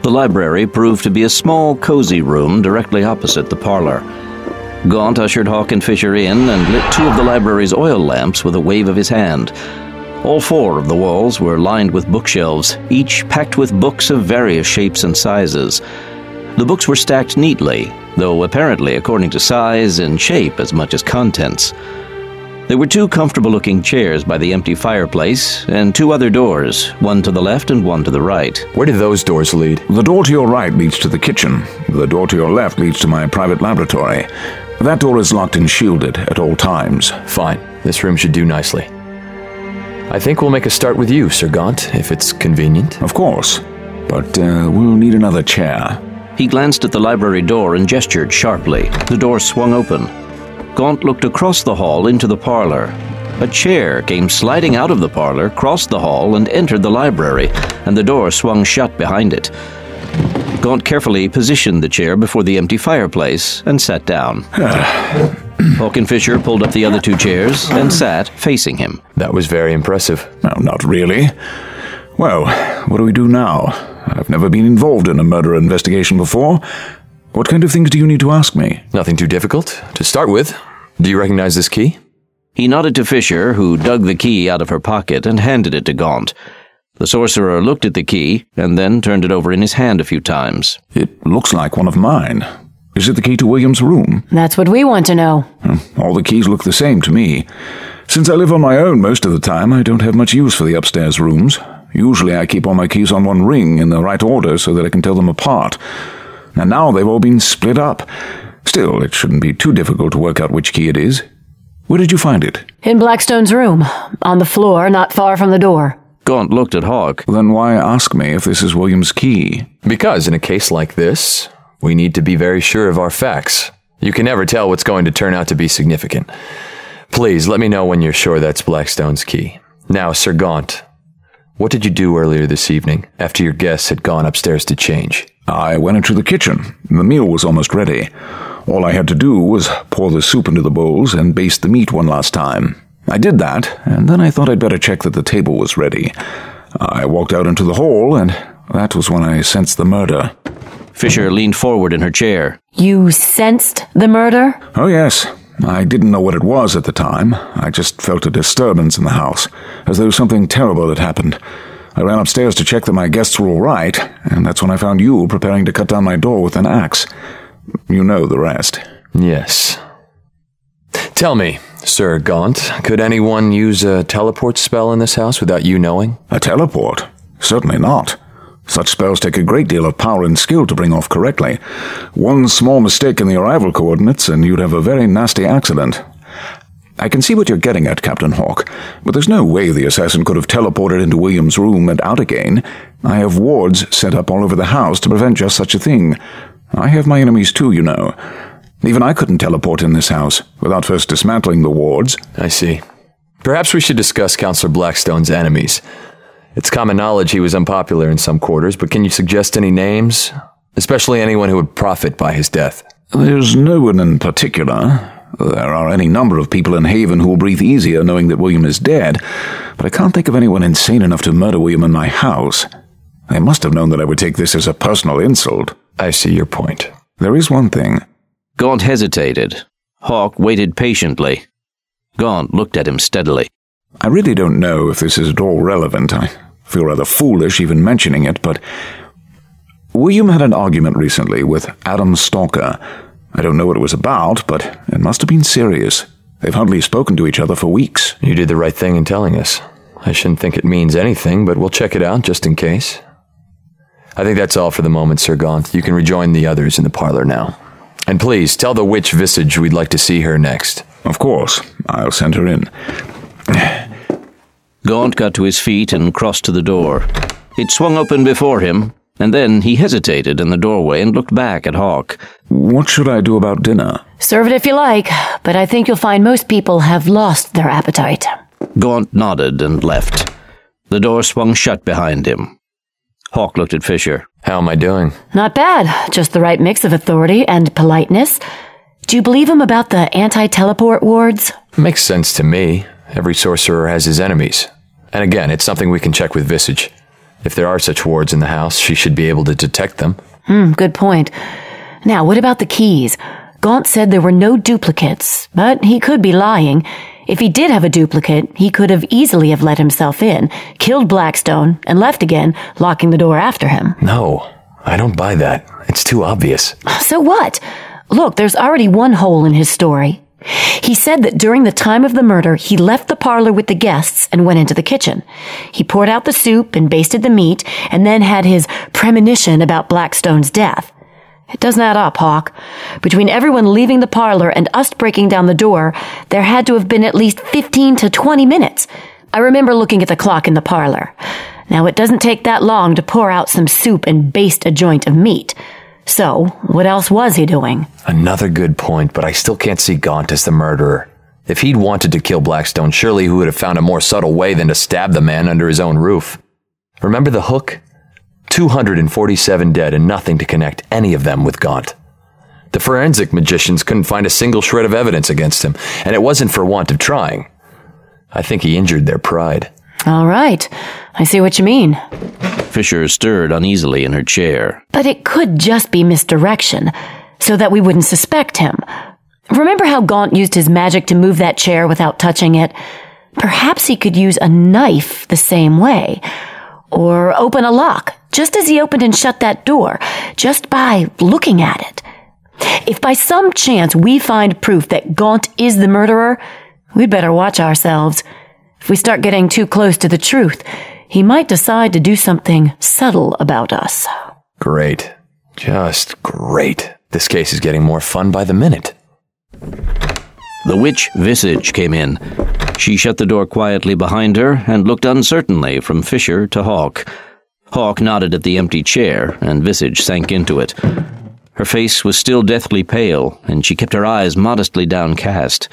The library proved to be a small, cozy room directly opposite the parlor. Gaunt ushered Hawk and Fisher in and lit 2 of the library's oil lamps with a wave of his hand. All 4 of the walls were lined with bookshelves, each packed with books of various shapes and sizes. The books were stacked neatly, though apparently according to size and shape as much as contents. There were 2 comfortable-looking chairs by the empty fireplace, and 2 other doors, one to the left and one to the right. Where do those doors lead? The door to your right leads to the kitchen. The door to your left leads to my private laboratory. That door is locked and shielded at all times. Fine. This room should do nicely. I think we'll make a start with you, Sir Gaunt, if it's convenient. Of course. But we'll need another chair. He glanced at the library door and gestured sharply. The door swung open. Gaunt looked across the hall into the parlor. A chair came sliding out of the parlor, crossed the hall, and entered the library, and the door swung shut behind it. Gaunt carefully positioned the chair before the empty fireplace and sat down. Hawk and Fisher pulled up the other 2 chairs and sat facing him. That was very impressive. No, not really. Well, what do we do now? I've never been involved in a murder investigation before. What kind of things do you need to ask me? Nothing too difficult. To start with, do you recognize this key? He nodded to Fisher, who dug the key out of her pocket and handed it to Gaunt. The sorcerer looked at the key and then turned it over in his hand a few times. It looks like one of mine. Is it the key to William's room? That's what we want to know. All the keys look the same to me. Since I live on my own most of the time, I don't have much use for the upstairs rooms. Usually I keep all my keys on one ring in the right order so that I can tell them apart. And now they've all been split up. Still, it shouldn't be too difficult to work out which key it is. Where did you find it? In Blackstone's room, on the floor, not far from the door. Gaunt looked at Hawk. Then why ask me if this is William's key? Because in a case like this, we need to be very sure of our facts. You can never tell what's going to turn out to be significant. Please, let me know when you're sure that's Blackstone's key. Now, Sir Gaunt, what did you do earlier this evening, after your guests had gone upstairs to change? I went into the kitchen. The meal was almost ready. All I had to do was pour the soup into the bowls and baste the meat one last time. I did that, and then I thought I'd better check that the table was ready. I walked out into the hall, and that was when I sensed the murder. Fisher leaned forward in her chair. You sensed the murder? Oh, yes. I didn't know what it was at the time. I just felt a disturbance in the house, as though something terrible had happened. I ran upstairs to check that my guests were all right, and that's when I found you preparing to cut down my door with an axe. You know the rest. Yes. Tell me, Sir Gaunt, could anyone use a teleport spell in this house without you knowing? A teleport? Certainly not. Such spells take a great deal of power and skill to bring off correctly. One small mistake in the arrival coordinates, and you'd have a very nasty accident. I can see what you're getting at, Captain Hawk, but there's no way the assassin could have teleported into William's room and out again. I have wards set up all over the house to prevent just such a thing. I have my enemies too, you know. Even I couldn't teleport in this house without first dismantling the wards. I see. Perhaps we should discuss Counselor Blackstone's enemies. It's common knowledge he was unpopular in some quarters, but can you suggest any names? Especially anyone who would profit by his death. There's no one in particular. There are any number of people in Haven who will breathe easier knowing that William is dead, but I can't think of anyone insane enough to murder William in my house. They must have known that I would take this as a personal insult. I see your point. There is one thing. Gaunt hesitated. Hawk waited patiently. Gaunt looked at him steadily. I really don't know if this is at all relevant. I feel rather foolish even mentioning it, but William had an argument recently with Adam Stalker. I don't know what it was about, but it must have been serious. They've hardly spoken to each other for weeks. You did the right thing in telling us. I shouldn't think it means anything, but we'll check it out just in case. I think that's all for the moment, Sir Gaunt. You can rejoin the others in the parlor now. And please, tell the witch Visage we'd like to see her next. Of course. I'll send her in. Gaunt got to his feet and crossed to the door. It swung open before him, and then he hesitated in the doorway and looked back at Hawk. What should I do about dinner? Serve it if you like, but I think you'll find most people have lost their appetite. Gaunt nodded and left. The door swung shut behind him. Hawk looked at Fisher. How am I doing? Not bad. Just the right mix of authority and politeness. Do you believe him about the anti-teleport wards? Makes sense to me. Every sorcerer has his enemies. And again, it's something we can check with Visage. If there are such wards in the house, she should be able to detect them. Good point. Now, what about the keys? Gaunt said there were no duplicates, but he could be lying. If he did have a duplicate, he could have easily have let himself in, killed Blackstone, and left again, locking the door after him. No, I don't buy that. It's too obvious. So what? Look, there's already one hole in his story. He said that during the time of the murder, he left the parlor with the guests and went into the kitchen. He poured out the soup and basted the meat, and then had his premonition about Blackstone's death. It doesn't add up, Hawk. Between everyone leaving the parlor and us breaking down the door, there had to have been at least 15 to 20 minutes. I remember looking at the clock in the parlor. Now, it doesn't take that long to pour out some soup and baste a joint of meat. So, what else was he doing? Another good point, but I still can't see Gaunt as the murderer. If he'd wanted to kill Blackstone, surely he would have found a more subtle way than to stab the man under his own roof. Remember the hook? 247 dead and nothing to connect any of them with Gaunt. The forensic magicians couldn't find a single shred of evidence against him, and it wasn't for want of trying. I think he injured their pride. All right. I see what you mean. Fisher stirred uneasily in her chair. But it could just be misdirection, so that we wouldn't suspect him. Remember how Gaunt used his magic to move that chair without touching it? Perhaps he could use a knife the same way. Or open a lock, just as he opened and shut that door, just by looking at it. If by some chance we find proof that Gaunt is the murderer, we'd better watch ourselves. If we start getting too close to the truth, he might decide to do something subtle about us. Great. Just great. This case is getting more fun by the minute. The witch Visage came in. She shut the door quietly behind her and looked uncertainly from Fisher to Hawk. Hawk nodded at the empty chair, and Visage sank into it. Her face was still deathly pale, and she kept her eyes modestly downcast.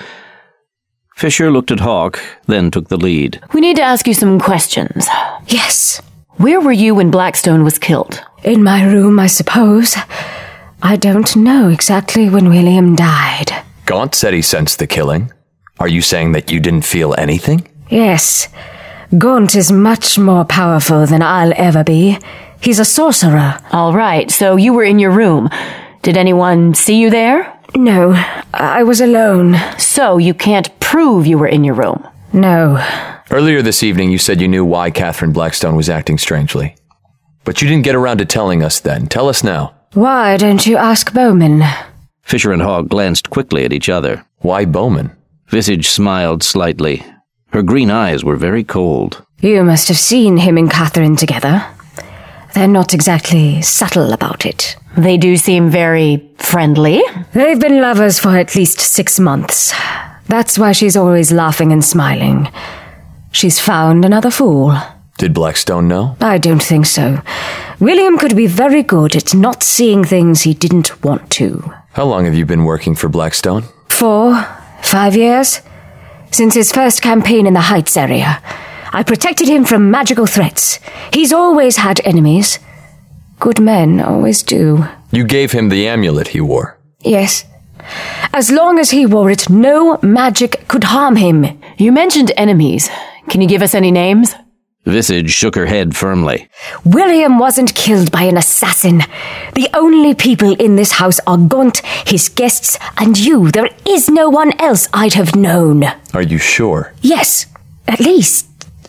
Fisher looked at Hawk, then took the lead. We need to ask you some questions. Yes. Where were you when Blackstone was killed? In my room, I suppose. I don't know exactly when William died. Gaunt said he sensed the killing. Are you saying that you didn't feel anything? Yes. Gaunt is much more powerful than I'll ever be. He's a sorcerer. All right, so you were in your room. Did anyone see you there? No, I was alone. So you can't prove you were in your room? No. Earlier this evening, you said you knew why Catherine Blackstone was acting strangely. But you didn't get around to telling us then. Tell us now. Why don't you ask Bowman? Fisher and Hawk glanced quickly at each other. Why Bowman? Visage smiled slightly. Her green eyes were very cold. You must have seen him and Catherine together. They're not exactly subtle about it. They do seem very friendly. They've been lovers for at least 6 months. That's why she's always laughing and smiling. She's found another fool. Did Blackstone know? I don't think so. William could be very good at not seeing things he didn't want to. How long have you been working for Blackstone? 4, 5 years. Since his first campaign in the Heights area. I protected him from magical threats. He's always had enemies. Good men always do. You gave him the amulet he wore. Yes. As long as he wore it, no magic could harm him. You mentioned enemies. Can you give us any names? Visage shook her head firmly. William wasn't killed by an assassin. The only people in this house are Gaunt, his guests, and you. There is no one else I'd have known. Are you sure? Yes, at least.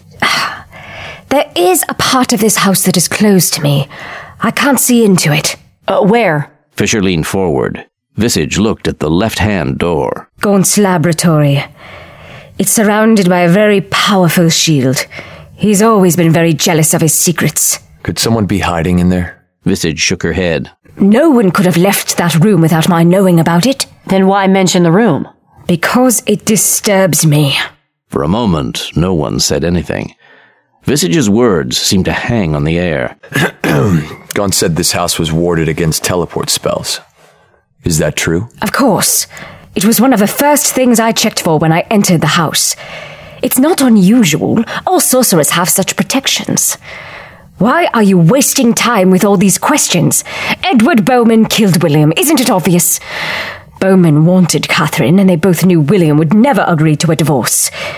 There is a part of this house that is closed to me. I can't see into it. Where? Fisher leaned forward. Visage looked at the left-hand door. Gaunt's laboratory. It's surrounded by a very powerful shield. He's always been very jealous of his secrets. Could someone be hiding in there? Visage shook her head. No one could have left that room without my knowing about it. Then why mention the room? Because it disturbs me. For a moment, no one said anything. Visage's words seemed to hang on the air. Gaunt said this house was warded against teleport spells. Is that true? Of course. It was one of the first things I checked for when I entered the house. It's not unusual. All sorcerers have such protections. Why are you wasting time with all these questions? Edward Bowman killed William. Isn't it obvious? Bowman wanted Catherine, and they both knew William would never agree to a divorce.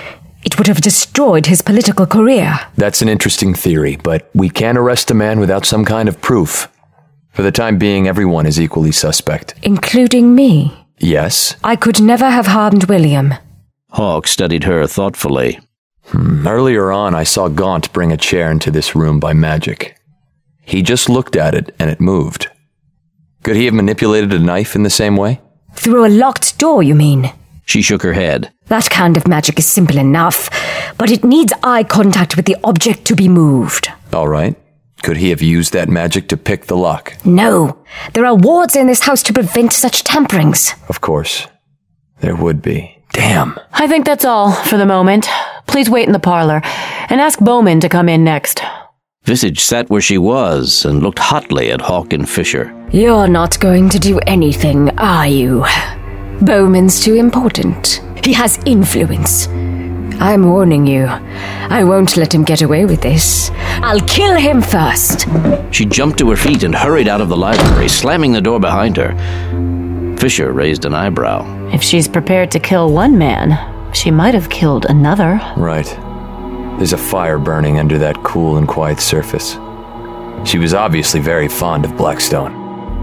It would have destroyed his political career. That's an interesting theory, but we can't arrest a man without some kind of proof. For the time being, everyone is equally suspect. Including me. Yes? I could never have harmed William. Hawke studied her thoughtfully. Earlier on, I saw Gaunt bring a chair into this room by magic. He just looked at it, and it moved. Could he have manipulated a knife in the same way? Through a locked door, you mean? She shook her head. That kind of magic is simple enough, but it needs eye contact with the object to be moved. All right. Could he have used that magic to pick the lock? No. There are wards in this house to prevent such tamperings. Of course. There would be. Damn. I think that's all for the moment. Please wait in the parlor and ask Bowman to come in next. Visage sat where she was and looked hotly at Hawke and Fisher. You're not going to do anything, are you? Bowman's too important. He has influence. I'm warning you. I won't let him get away with this. I'll kill him first. She jumped to her feet and hurried out of the library, slamming the door behind her. Fisher raised an eyebrow. If she's prepared to kill one man, she might have killed another. Right. There's a fire burning under that cool and quiet surface. She was obviously very fond of Blackstone.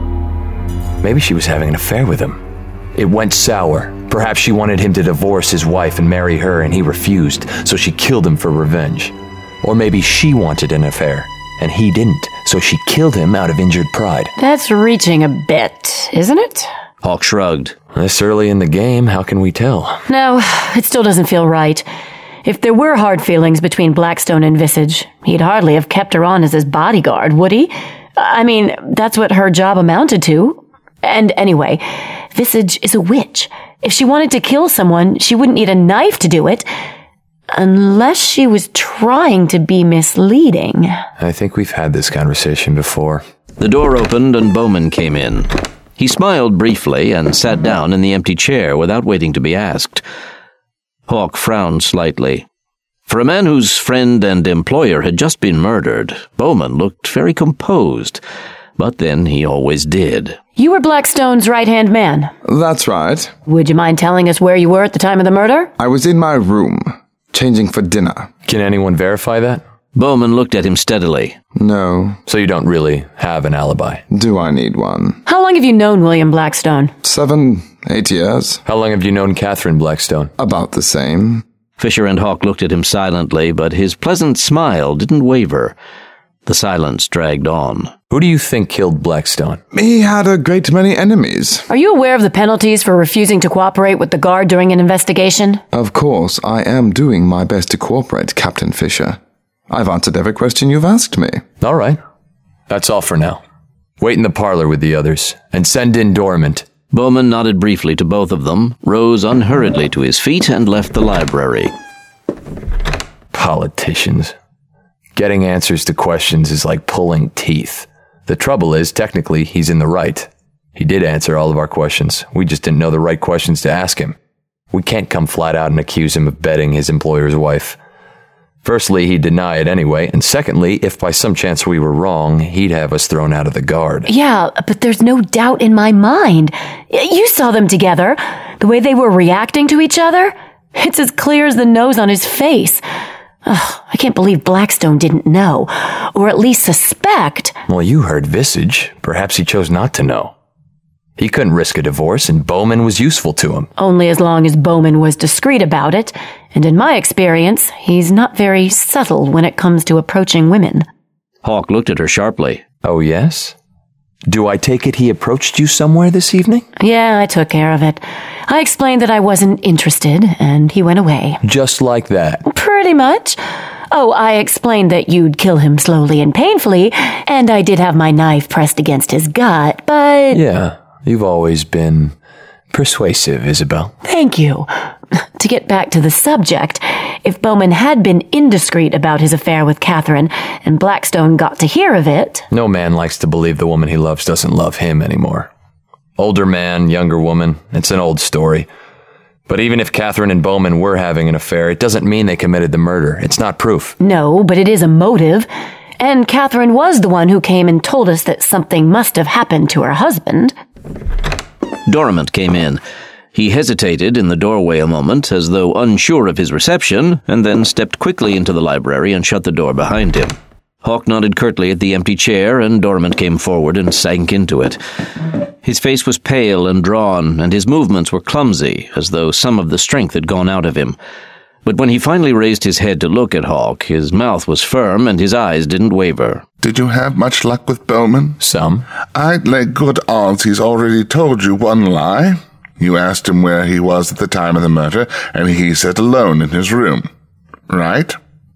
Maybe she was having an affair with him. It went sour. Perhaps she wanted him to divorce his wife and marry her, and he refused, so she killed him for revenge. Or maybe she wanted an affair, and he didn't, so she killed him out of injured pride. That's reaching a bit, isn't it? Hawke shrugged. This early in the game, how can we tell? No, it still doesn't feel right. If there were hard feelings between Blackstone and Visage, he'd hardly have kept her on as his bodyguard, would he? I mean, that's what her job amounted to. And anyway, Visage is a witch. If she wanted to kill someone, she wouldn't need a knife to do it. Unless she was trying to be misleading. I think we've had this conversation before. The door opened and Bowman came in. He smiled briefly and sat down in the empty chair without waiting to be asked. Hawke frowned slightly. For a man whose friend and employer had just been murdered, Bowman looked very composed. But then he always did. You were Blackstone's right-hand man. That's right. Would you mind telling us where you were at the time of the murder? I was in my room, changing for dinner. Can anyone verify that? Bowman looked at him steadily. No. So you don't really have an alibi? Do I need one? How long have you known William Blackstone? 7, 8 years. How long have you known Catherine Blackstone? About the same. Fisher and Hawke looked at him silently, but his pleasant smile didn't waver. The silence dragged on. Who do you think killed Blackstone? He had a great many enemies. Are you aware of the penalties for refusing to cooperate with the guard during an investigation? Of course, I am doing my best to cooperate, Captain Fisher. I've answered every question you've asked me. All right. That's all for now. Wait in the parlor with the others, and send in Dormant. Bowman nodded briefly to both of them, rose unhurriedly to his feet, and left the library. Politicians. Getting answers to questions is like pulling teeth. The trouble is, technically, he's in the right. He did answer all of our questions. We just didn't know the right questions to ask him. We can't come flat out and accuse him of bedding his employer's wife. Firstly, he'd deny it anyway, and secondly, if by some chance we were wrong, he'd have us thrown out of the guard. Yeah, but there's no doubt in my mind. You saw them together. The way they were reacting to each other. It's as clear as the nose on his face. Ugh, I can't believe Blackstone didn't know, or at least suspect. Well, you heard Visage. Perhaps he chose not to know. He couldn't risk a divorce, and Bowman was useful to him. Only as long as Bowman was discreet about it, and in my experience, he's not very subtle when it comes to approaching women. Hawke looked at her sharply. Oh, yes? Do I take it he approached you somewhere this evening? Yeah, I took care of it. I explained that I wasn't interested, and he went away. Just like that? Pretty much. Oh, I explained that you'd kill him slowly and painfully, and I did have my knife pressed against his gut, but... Yeah, you've always been persuasive, Isabel. Thank you. To get back to the subject, if Bowman had been indiscreet about his affair with Catherine, and Blackstone got to hear of it... No man likes to believe the woman he loves doesn't love him anymore. Older man, younger woman, it's an old story. But even if Catherine and Bowman were having an affair, it doesn't mean they committed the murder. It's not proof. No, but it is a motive. And Catherine was the one who came and told us that something must have happened to her husband. Dormant came in. He hesitated in the doorway a moment, as though unsure of his reception, and then stepped quickly into the library and shut the door behind him. Hawke nodded curtly at the empty chair, and Dormant came forward and sank into it. His face was pale and drawn, and his movements were clumsy, as though some of the strength had gone out of him. But when he finally raised his head to look at Hawke, his mouth was firm and his eyes didn't waver. Did you have much luck with Bowman? Some. I'd lay good odds he's already told you one lie. You asked him where he was at the time of the murder, and he said alone in his room. Right?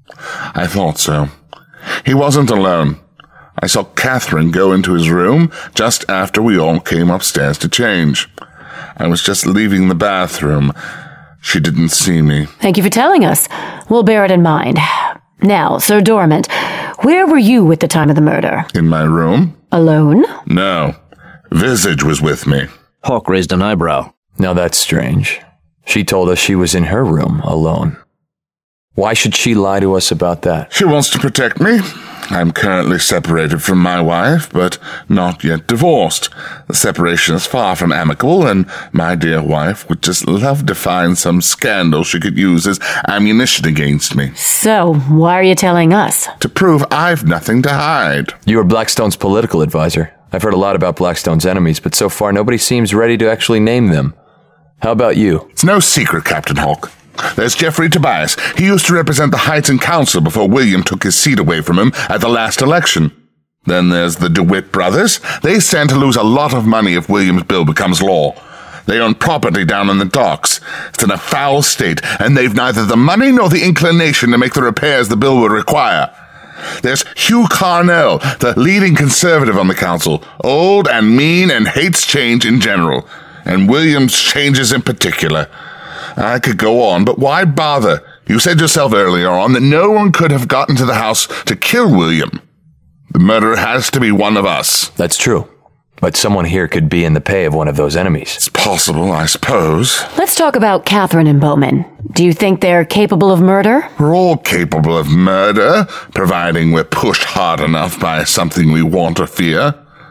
I thought so. He wasn't alone. I saw Catherine go into his room just after we all came upstairs to change. I was just leaving the bathroom. She didn't see me. Thank you for telling us. We'll bear it in mind. Now, Sir Dormant, where were you at the time of the murder? In my room? Alone? No. Visage was with me. Hawke raised an eyebrow. Now that's strange. She told us she was in her room, alone. Why should she lie to us about that? She wants to protect me. I'm currently separated from my wife, but not yet divorced. The separation is far from amicable, and my dear wife would just love to find some scandal she could use as ammunition against me. So, why are you telling us? To prove I've nothing to hide. You are Blackstone's political advisor. I've heard a lot about Blackstone's enemies, but so far nobody seems ready to actually name them. How about you? It's no secret, Captain Hawke. There's Geoffrey Tobias. He used to represent the Highton Council before William took his seat away from him at the last election. Then there's the DeWitt brothers. They stand to lose a lot of money if William's bill becomes law. They own property down in the docks. It's in a foul state, and they've neither the money nor the inclination to make the repairs the bill would require. There's Hugh Carnell, the leading conservative on the council, old and mean and hates change in general, and William's changes in particular. I could go on, but why bother? You said yourself earlier on that no one could have gotten to the house to kill William. The murderer has to be one of us. That's true. But someone here could be in the pay of one of those enemies. It's possible, I suppose. Let's talk about Catherine and Bowman. Do you think they're capable of murder? We're all capable of murder, providing we're pushed hard enough by something we want or fear.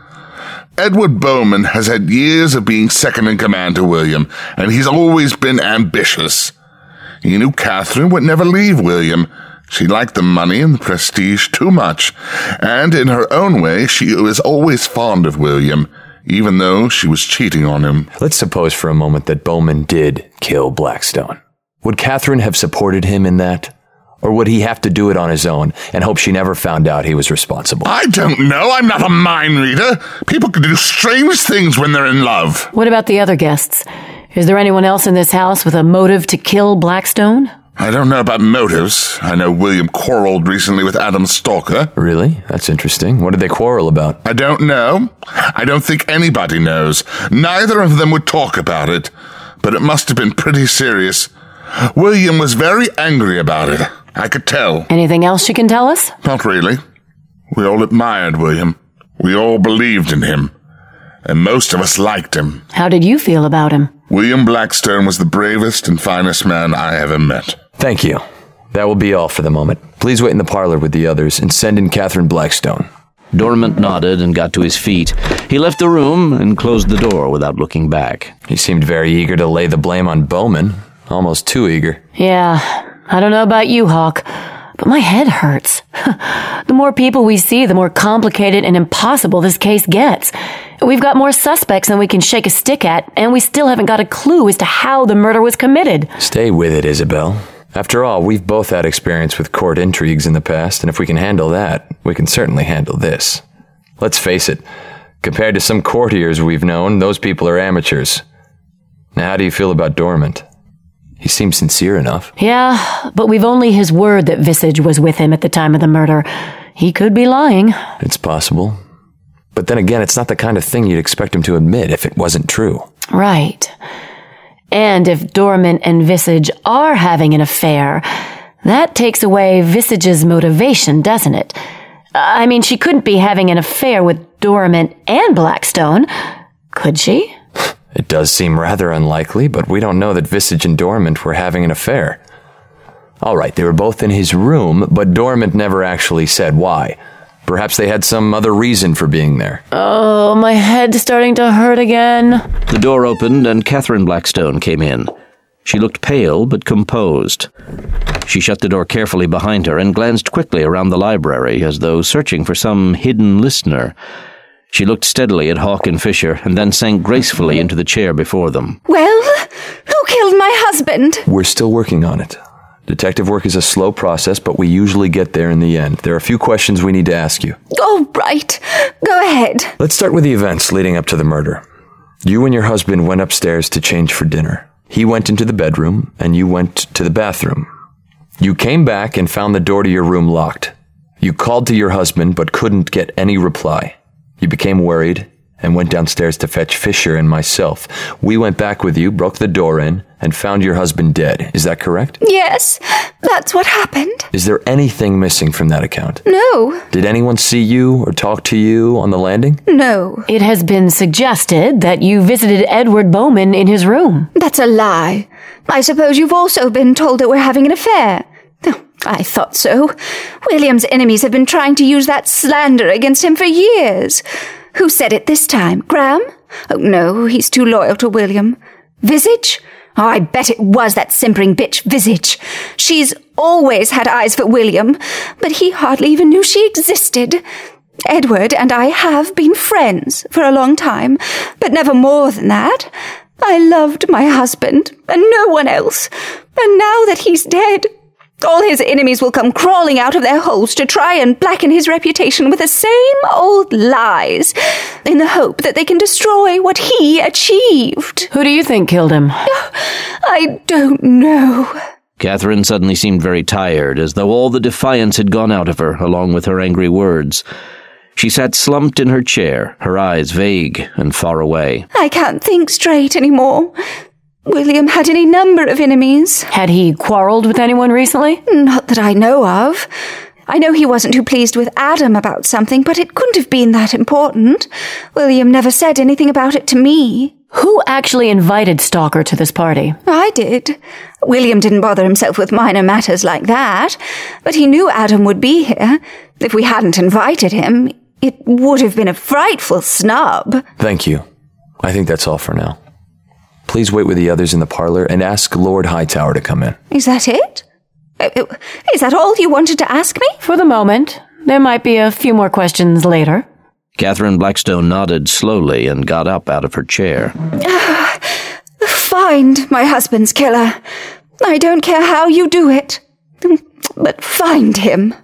Edward Bowman has had years of being second in command to William, and he's always been ambitious. He knew Catherine would never leave William. She liked the money and the prestige too much, and in her own way, she was always fond of William, even though she was cheating on him. Let's suppose for a moment that Bowman did kill Blackstone. Would Catherine have supported him in that? Or would he have to do it on his own and hope she never found out he was responsible? I don't know. I'm not a mind reader. People can do strange things when they're in love. What about the other guests? Is there anyone else in this house with a motive to kill Blackstone? I don't know about motives. I know William quarreled recently with Adam Stalker. Really? That's interesting. What did they quarrel about? I don't know. I don't think anybody knows. Neither of them would talk about it. But it must have been pretty serious. William was very angry about it. I could tell. Anything else you can tell us? Not really. We all admired William. We all believed in him. And most of us liked him. How did you feel about him? William Blackstone was the bravest and finest man I ever met. Thank you. That will be all for the moment. Please wait in the parlor with the others and send in Catherine Blackstone. Dormant nodded and got to his feet. He left the room and closed the door without looking back. He seemed very eager to lay the blame on Bowman. Almost too eager. Yeah, I don't know about you, Hawke, but my head hurts. The more people we see, the more complicated and impossible this case gets. We've got more suspects than we can shake a stick at, and we still haven't got a clue as to how the murder was committed. Stay with it, Isabel. After all, we've both had experience with court intrigues in the past, and if we can handle that, we can certainly handle this. Let's face it, compared to some courtiers we've known, those people are amateurs. Now, how do you feel about Dormant? He seems sincere enough. Yeah, but we've only his word that Visage was with him at the time of the murder. He could be lying. It's possible. But then again, it's not the kind of thing you'd expect him to admit if it wasn't true. Right. And if Dormant and Visage are having an affair, that takes away Visage's motivation, doesn't it? I mean, she couldn't be having an affair with Dormant and Blackstone, could she? It does seem rather unlikely, but we don't know that Visage and Dormant were having an affair. All right, they were both in his room, but Dormant never actually said why. Perhaps they had some other reason for being there. Oh, my head's starting to hurt again. The door opened and Catherine Blackstone came in. She looked pale but composed. She shut the door carefully behind her and glanced quickly around the library as though searching for some hidden listener. She looked steadily at Hawke and Fisher and then sank gracefully into the chair before them. Well, who killed my husband? We're still working on it. Detective work is a slow process, but we usually get there in the end. There are a few questions we need to ask you. Oh, right. Go ahead. Let's start with the events leading up to the murder. You and your husband went upstairs to change for dinner. He went into the bedroom, and you went to the bathroom. You came back and found the door to your room locked. You called to your husband, but couldn't get any reply. You became worried and went downstairs to fetch Fisher and myself. We went back with you, broke the door in, and found your husband dead. Is that correct? Yes, that's what happened. Is there anything missing from that account? No. Did anyone see you or talk to you on the landing? No. It has been suggested that you visited Edward Bowman in his room. That's a lie. I suppose you've also been told that we're having an affair. Oh, I thought so. William's enemies have been trying to use that slander against him for years. Who said it this time? Graham? Oh, no, he's too loyal to William. Visage? Oh, I bet it was that simpering bitch, Visage. She's always had eyes for William, but he hardly even knew she existed. Edward and I have been friends for a long time, but never more than that. I loved my husband, and no one else. And now that he's dead, all his enemies will come crawling out of their holes to try and blacken his reputation with the same old lies, in the hope that they can destroy what he achieved. Who do you think killed him? I don't know. Catherine suddenly seemed very tired, as though all the defiance had gone out of her, along with her angry words. She sat slumped in her chair, her eyes vague and far away. I can't think straight anymore. William had any number of enemies. Had he quarreled with anyone recently? Not that I know of. I know he wasn't too pleased with Adam about something, but it couldn't have been that important. William never said anything about it to me. Who actually invited Stalker to this party? I did. William didn't bother himself with minor matters like that, but he knew Adam would be here. If we hadn't invited him, it would have been a frightful snub. Thank you. I think that's all for now. Please wait with the others in the parlor and ask Lord Hightower to come in. Is that it? Is that all you wanted to ask me? For the moment. There might be a few more questions later. Catherine Blackstone nodded slowly and got up out of her chair. Find my husband's killer. I don't care how you do it, but find him.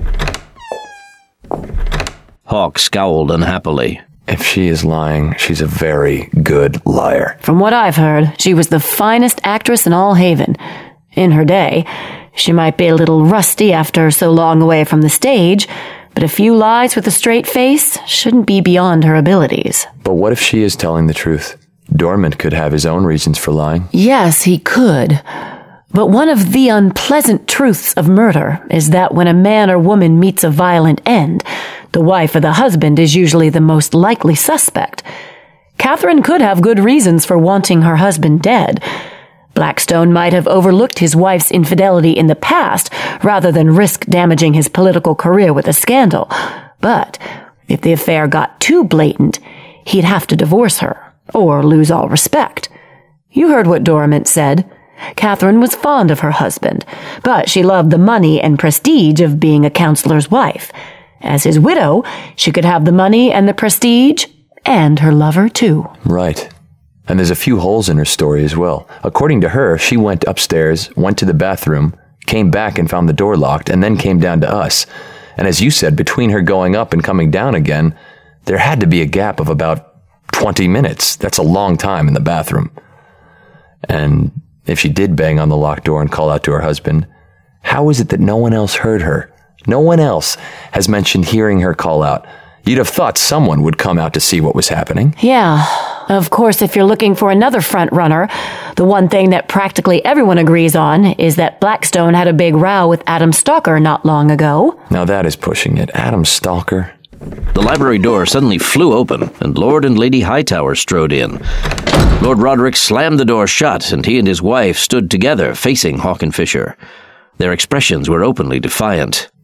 Hawke scowled unhappily. If she is lying, she's a very good liar. From what I've heard, she was the finest actress in all Haven. In her day, she might be a little rusty after so long away from the stage, but a few lies with a straight face shouldn't be beyond her abilities. But what if she is telling the truth? Dormant could have his own reasons for lying. Yes, he could. But one of the unpleasant truths of murder is that when a man or woman meets a violent end, the wife or the husband is usually the most likely suspect. Catherine could have good reasons for wanting her husband dead. Blackstone might have overlooked his wife's infidelity in the past rather than risk damaging his political career with a scandal. But if the affair got too blatant, he'd have to divorce her or lose all respect. You heard what Dormant said. Catherine was fond of her husband, but she loved the money and prestige of being a counselor's wife. As his widow, she could have the money and the prestige, and her lover too. Right. And there's a few holes in her story as well. According to her, she went upstairs, went to the bathroom, came back and found the door locked, and then came down to us. And as you said, between her going up and coming down again, there had to be a gap of about 20 minutes. That's a long time in the bathroom. And if she did bang on the locked door and call out to her husband, how is it that no one else heard her? No one else has mentioned hearing her call out. You'd have thought someone would come out to see what was happening. Yeah. Of course, if you're looking for another front runner, the one thing that practically everyone agrees on is that Blackstone had a big row with Adam Stalker not long ago. Now that is pushing it. Adam Stalker. The library door suddenly flew open, and Lord and Lady Hightower strode in. Lord Roderick slammed the door shut, and he and his wife stood together, facing Hawke and Fisher. Their expressions were openly defiant.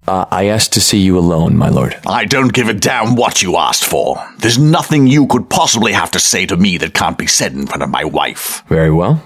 I asked to see you alone, my lord. I don't give a damn what you asked for. There's nothing you could possibly have to say to me that can't be said in front of my wife. Very well.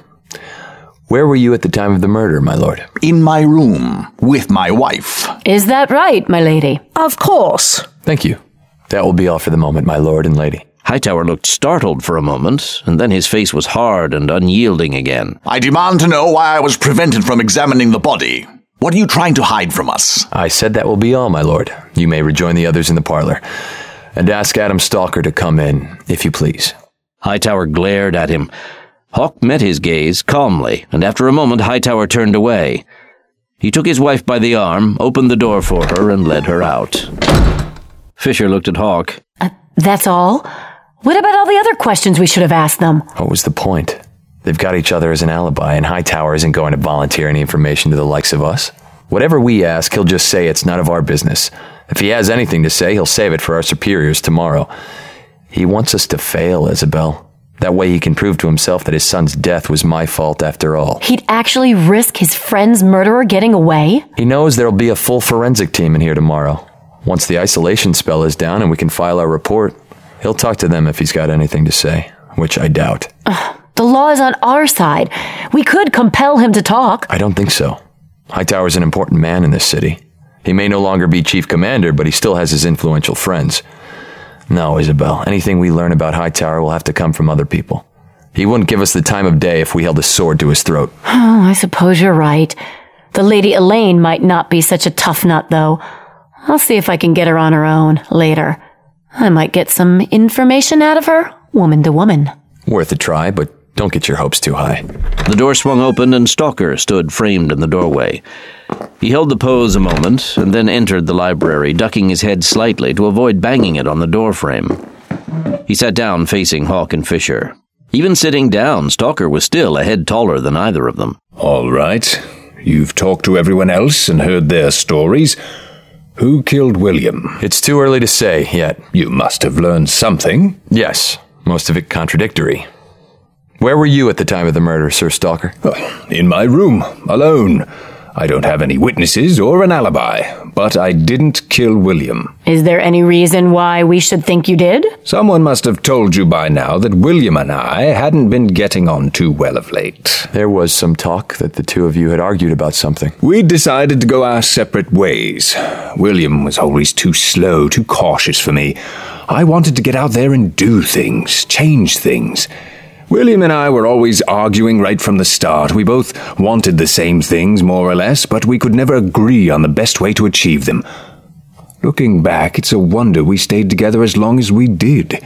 Where were you at the time of the murder, my lord? In my room, with my wife. Is that right, my lady? Of course. Thank you. That will be all for the moment, my lord and lady. Hightower looked startled for a moment, and then his face was hard and unyielding again. I demand to know why I was prevented from examining the body. What are you trying to hide from us? I said that will be all, my lord. You may rejoin the others in the parlor. And ask Adam Stalker to come in, if you please. Hightower glared at him. Hawke met his gaze calmly, and after a moment Hightower turned away. He took his wife by the arm, opened the door for her, and led her out. Fisher looked at Hawke. That's all? What about all the other questions we should have asked them? What was the point? They've got each other as an alibi, and Hightower isn't going to volunteer any information to the likes of us. Whatever we ask, he'll just say it's none of our business. If he has anything to say, he'll save it for our superiors tomorrow. He wants us to fail, Isabel. That way he can prove to himself that his son's death was my fault after all. He'd actually risk his friend's murderer getting away? He knows there'll be a full forensic team in here tomorrow. Once the isolation spell is down and we can file our report, he'll talk to them if he's got anything to say, which I doubt. The law is on our side. We could compel him to talk. I don't think so. Hightower's an important man in this city. He may no longer be chief commander, but he still has his influential friends. No, Isabel, anything we learn about Hightower will have to come from other people. He wouldn't give us the time of day if we held a sword to his throat. Oh, I suppose you're right. The Lady Elaine might not be such a tough nut, though. I'll see if I can get her on her own later. I might get some information out of her, woman to woman. Worth a try, but don't get your hopes too high. The door swung open and Stalker stood framed in the doorway. He held the pose a moment and then entered the library, ducking his head slightly to avoid banging it on the doorframe. He sat down facing Hawke and Fisher. Even sitting down, Stalker was still a head taller than either of them. All right. You've talked to everyone else and heard their stories. Who killed William? It's too early to say yet. You must have learned something. Yes, most of it contradictory. Where were you at the time of the murder, Sir Stalker? In my room, alone. I don't have any witnesses or an alibi, but I didn't kill William. Is there any reason why we should think you did? Someone must have told you by now that William and I hadn't been getting on too well of late. There was some talk that the two of you had argued about something. We decided to go our separate ways. William was always too slow, too cautious for me. I wanted to get out there and do things, change things. William and I were always arguing right from the start. We both wanted the same things, more or less, but we could never agree on the best way to achieve them. Looking back, it's a wonder we stayed together as long as we did.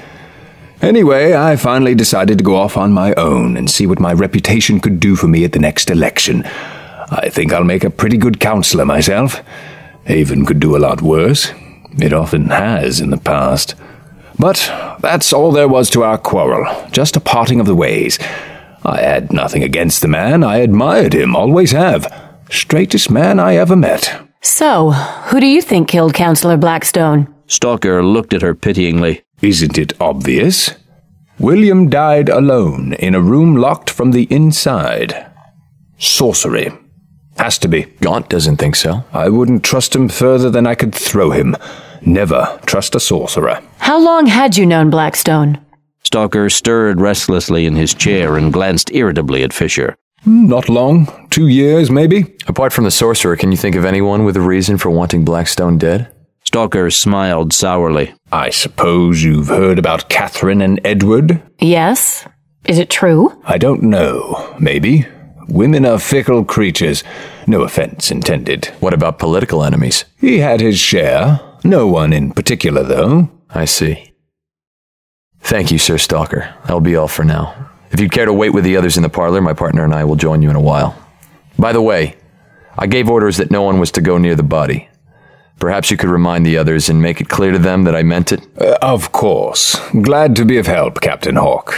Anyway, I finally decided to go off on my own and see what my reputation could do for me at the next election. I think I'll make a pretty good counselor myself. Haven could do a lot worse. It often has in the past. But that's all there was to our quarrel, just a parting of the ways. I had nothing against the man. I admired him, always have. Straightest man I ever met. So, who do you think killed Councillor Blackstone? Stalker looked at her pityingly. Isn't it obvious? William died alone in a room locked from the inside. Sorcery. Has to be. Gaunt doesn't think so. I wouldn't trust him further than I could throw him. Never trust a sorcerer. How long had you known Blackstone? Stalker stirred restlessly in his chair and glanced irritably at Fisher. Not long. 2 years, maybe. Apart from the sorcerer, can you think of anyone with a reason for wanting Blackstone dead? Stalker smiled sourly. I suppose you've heard about Catherine and Edward? Yes. Is it true? I don't know. Maybe. Women are fickle creatures. No offense intended. What about political enemies? He had his share. No one in particular, though. I see. Thank you, Sir Stalker. That'll be all for now. If you'd care to wait with the others in the parlor, my partner and I will join you in a while. By the way, I gave orders that no one was to go near the body. Perhaps you could remind the others and make it clear to them that I meant it? Of course. Glad to be of help, Captain Hawke.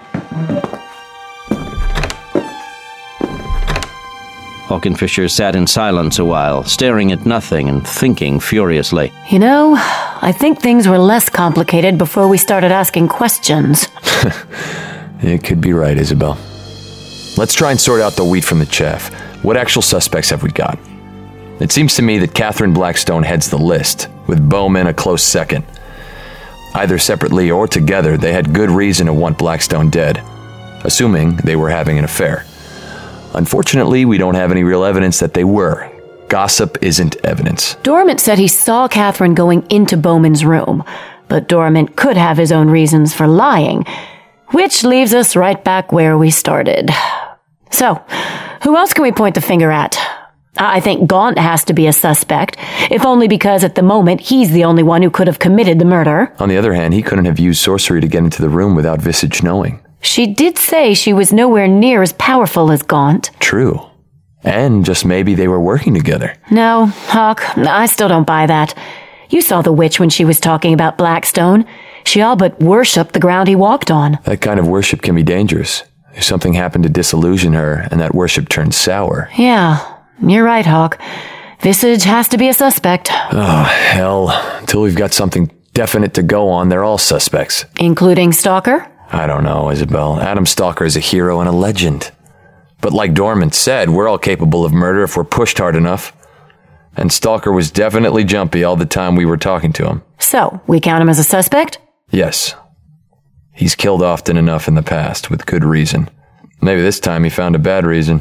Hawke and Fisher sat in silence a while, staring at nothing and thinking furiously. You know, I think things were less complicated before we started asking questions. You could be right, Isabel. Let's try and sort out the wheat from the chaff. What actual suspects have we got? It seems to me that Catherine Blackstone heads the list, with Bowman a close second. Either separately or together, they had good reason to want Blackstone dead, assuming they were having an affair. Unfortunately, we don't have any real evidence that they were. Gossip isn't evidence. Dormant said he saw Catherine going into Bowman's room, but Dormant could have his own reasons for lying, which leaves us right back where we started. So, who else can we point the finger at? I think Gaunt has to be a suspect, if only because at the moment he's the only one who could have committed the murder. On the other hand, he couldn't have used sorcery to get into the room without Visage knowing. She did say she was nowhere near as powerful as Gaunt. True. And just maybe they were working together. No, Hawk, I still don't buy that. You saw the witch when she was talking about Blackstone. She all but worshipped the ground he walked on. That kind of worship can be dangerous. If something happened to disillusion her and that worship turned sour. Yeah. You're right, Hawk. Visage has to be a suspect. Oh, hell. Until we've got something definite to go on, they're all suspects. Including Stalker? I don't know, Isabel. Adam Stalker is a hero and a legend. But like Dormant said, we're all capable of murder if we're pushed hard enough. And Stalker was definitely jumpy all the time we were talking to him. So, we count him as a suspect? Yes. He's killed often enough in the past, with good reason. Maybe this time he found a bad reason.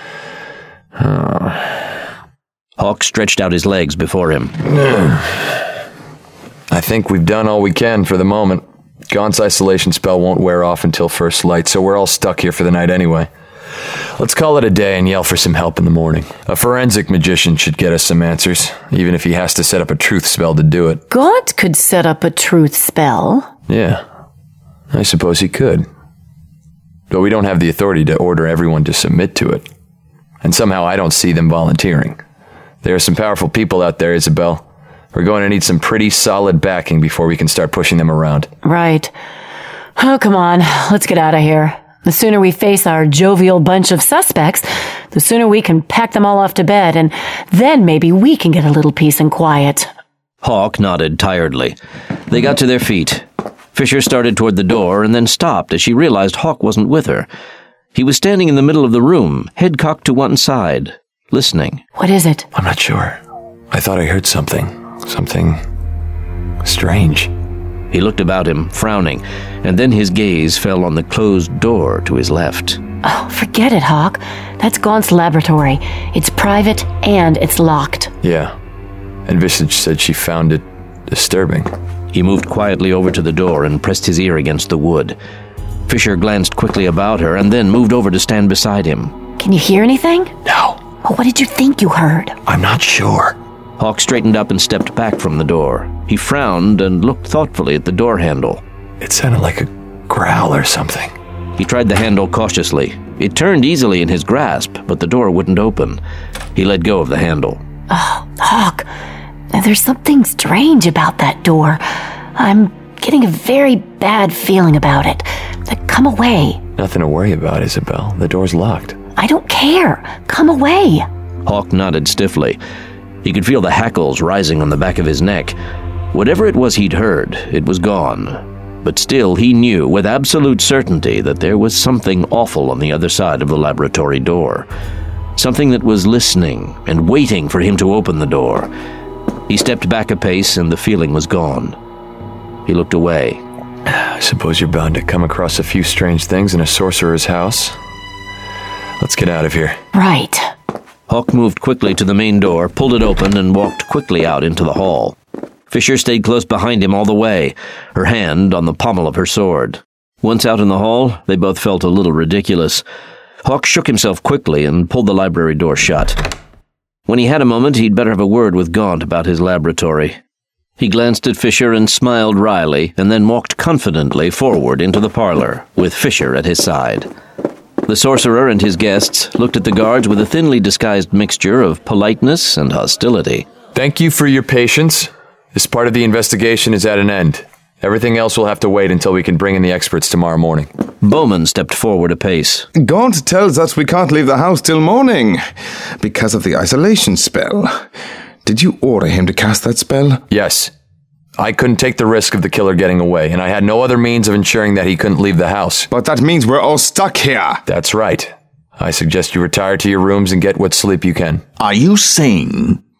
Hawk stretched out his legs before him. I think we've done all we can for the moment. Gaunt's isolation spell won't wear off until first light, so we're all stuck here for the night anyway. Let's call it a day and yell for some help in the morning. A forensic magician should get us some answers, even if he has to set up a truth spell to do it. Gaunt could set up a truth spell. Yeah, I suppose he could. But we don't have the authority to order everyone to submit to it. And somehow I don't see them volunteering. There are some powerful people out there, Isabel. We're going to need some pretty solid backing before we can start pushing them around. Right. Oh, come on. Let's get out of here. The sooner we face our jovial bunch of suspects, the sooner we can pack them all off to bed, and then maybe we can get a little peace and quiet. Hawk nodded tiredly. They got to their feet. Fisher started toward the door and then stopped as she realized Hawk wasn't with her. He was standing in the middle of the room, head cocked to one side, listening. What is it? I'm not sure. I thought I heard something. Something strange. He looked about him, frowning, and then his gaze fell on the closed door to his left. Oh, forget it, Hawk. That's Gaunt's laboratory. It's private and it's locked. Yeah. And Visage said she found it disturbing. He moved quietly over to the door and pressed his ear against the wood. Fisher glanced quickly about her and then moved over to stand beside him. Can you hear anything? No. Well, what did you think you heard? I'm not sure. Hawk straightened up and stepped back from the door. He frowned and looked thoughtfully at the door handle. It sounded like a growl or something. He tried the handle cautiously. It turned easily in his grasp, but the door wouldn't open. He let go of the handle. Oh, Hawk, there's something strange about that door. I'm getting a very bad feeling about it. Come away. Nothing to worry about, Isabel. The door's locked. I don't care. Come away. Hawk nodded stiffly. He could feel the hackles rising on the back of his neck. Whatever it was he'd heard, it was gone. But still, he knew with absolute certainty that there was something awful on the other side of the laboratory door. Something that was listening and waiting for him to open the door. He stepped back a pace and the feeling was gone. He looked away. I suppose you're bound to come across a few strange things in a sorcerer's house. Let's get out of here. Right. Hawk moved quickly to the main door, pulled it open, and walked quickly out into the hall. Fisher stayed close behind him all the way, her hand on the pommel of her sword. Once out in the hall, they both felt a little ridiculous. Hawk shook himself quickly and pulled the library door shut. When he had a moment, he'd better have a word with Gaunt about his laboratory. He glanced at Fisher and smiled wryly, and then walked confidently forward into the parlor, with Fisher at his side. The sorcerer and his guests looked at the guards with a thinly disguised mixture of politeness and hostility. Thank you for your patience. This part of the investigation is at an end. Everything else will have to wait until we can bring in the experts tomorrow morning. Bowman stepped forward a pace. Gaunt tells us we can't leave the house till morning because of the isolation spell. Did you order him to cast that spell? Yes. I couldn't take the risk of the killer getting away, and I had no other means of ensuring that he couldn't leave the house. But that means we're all stuck here. That's right. I suggest you retire to your rooms and get what sleep you can. Are you saying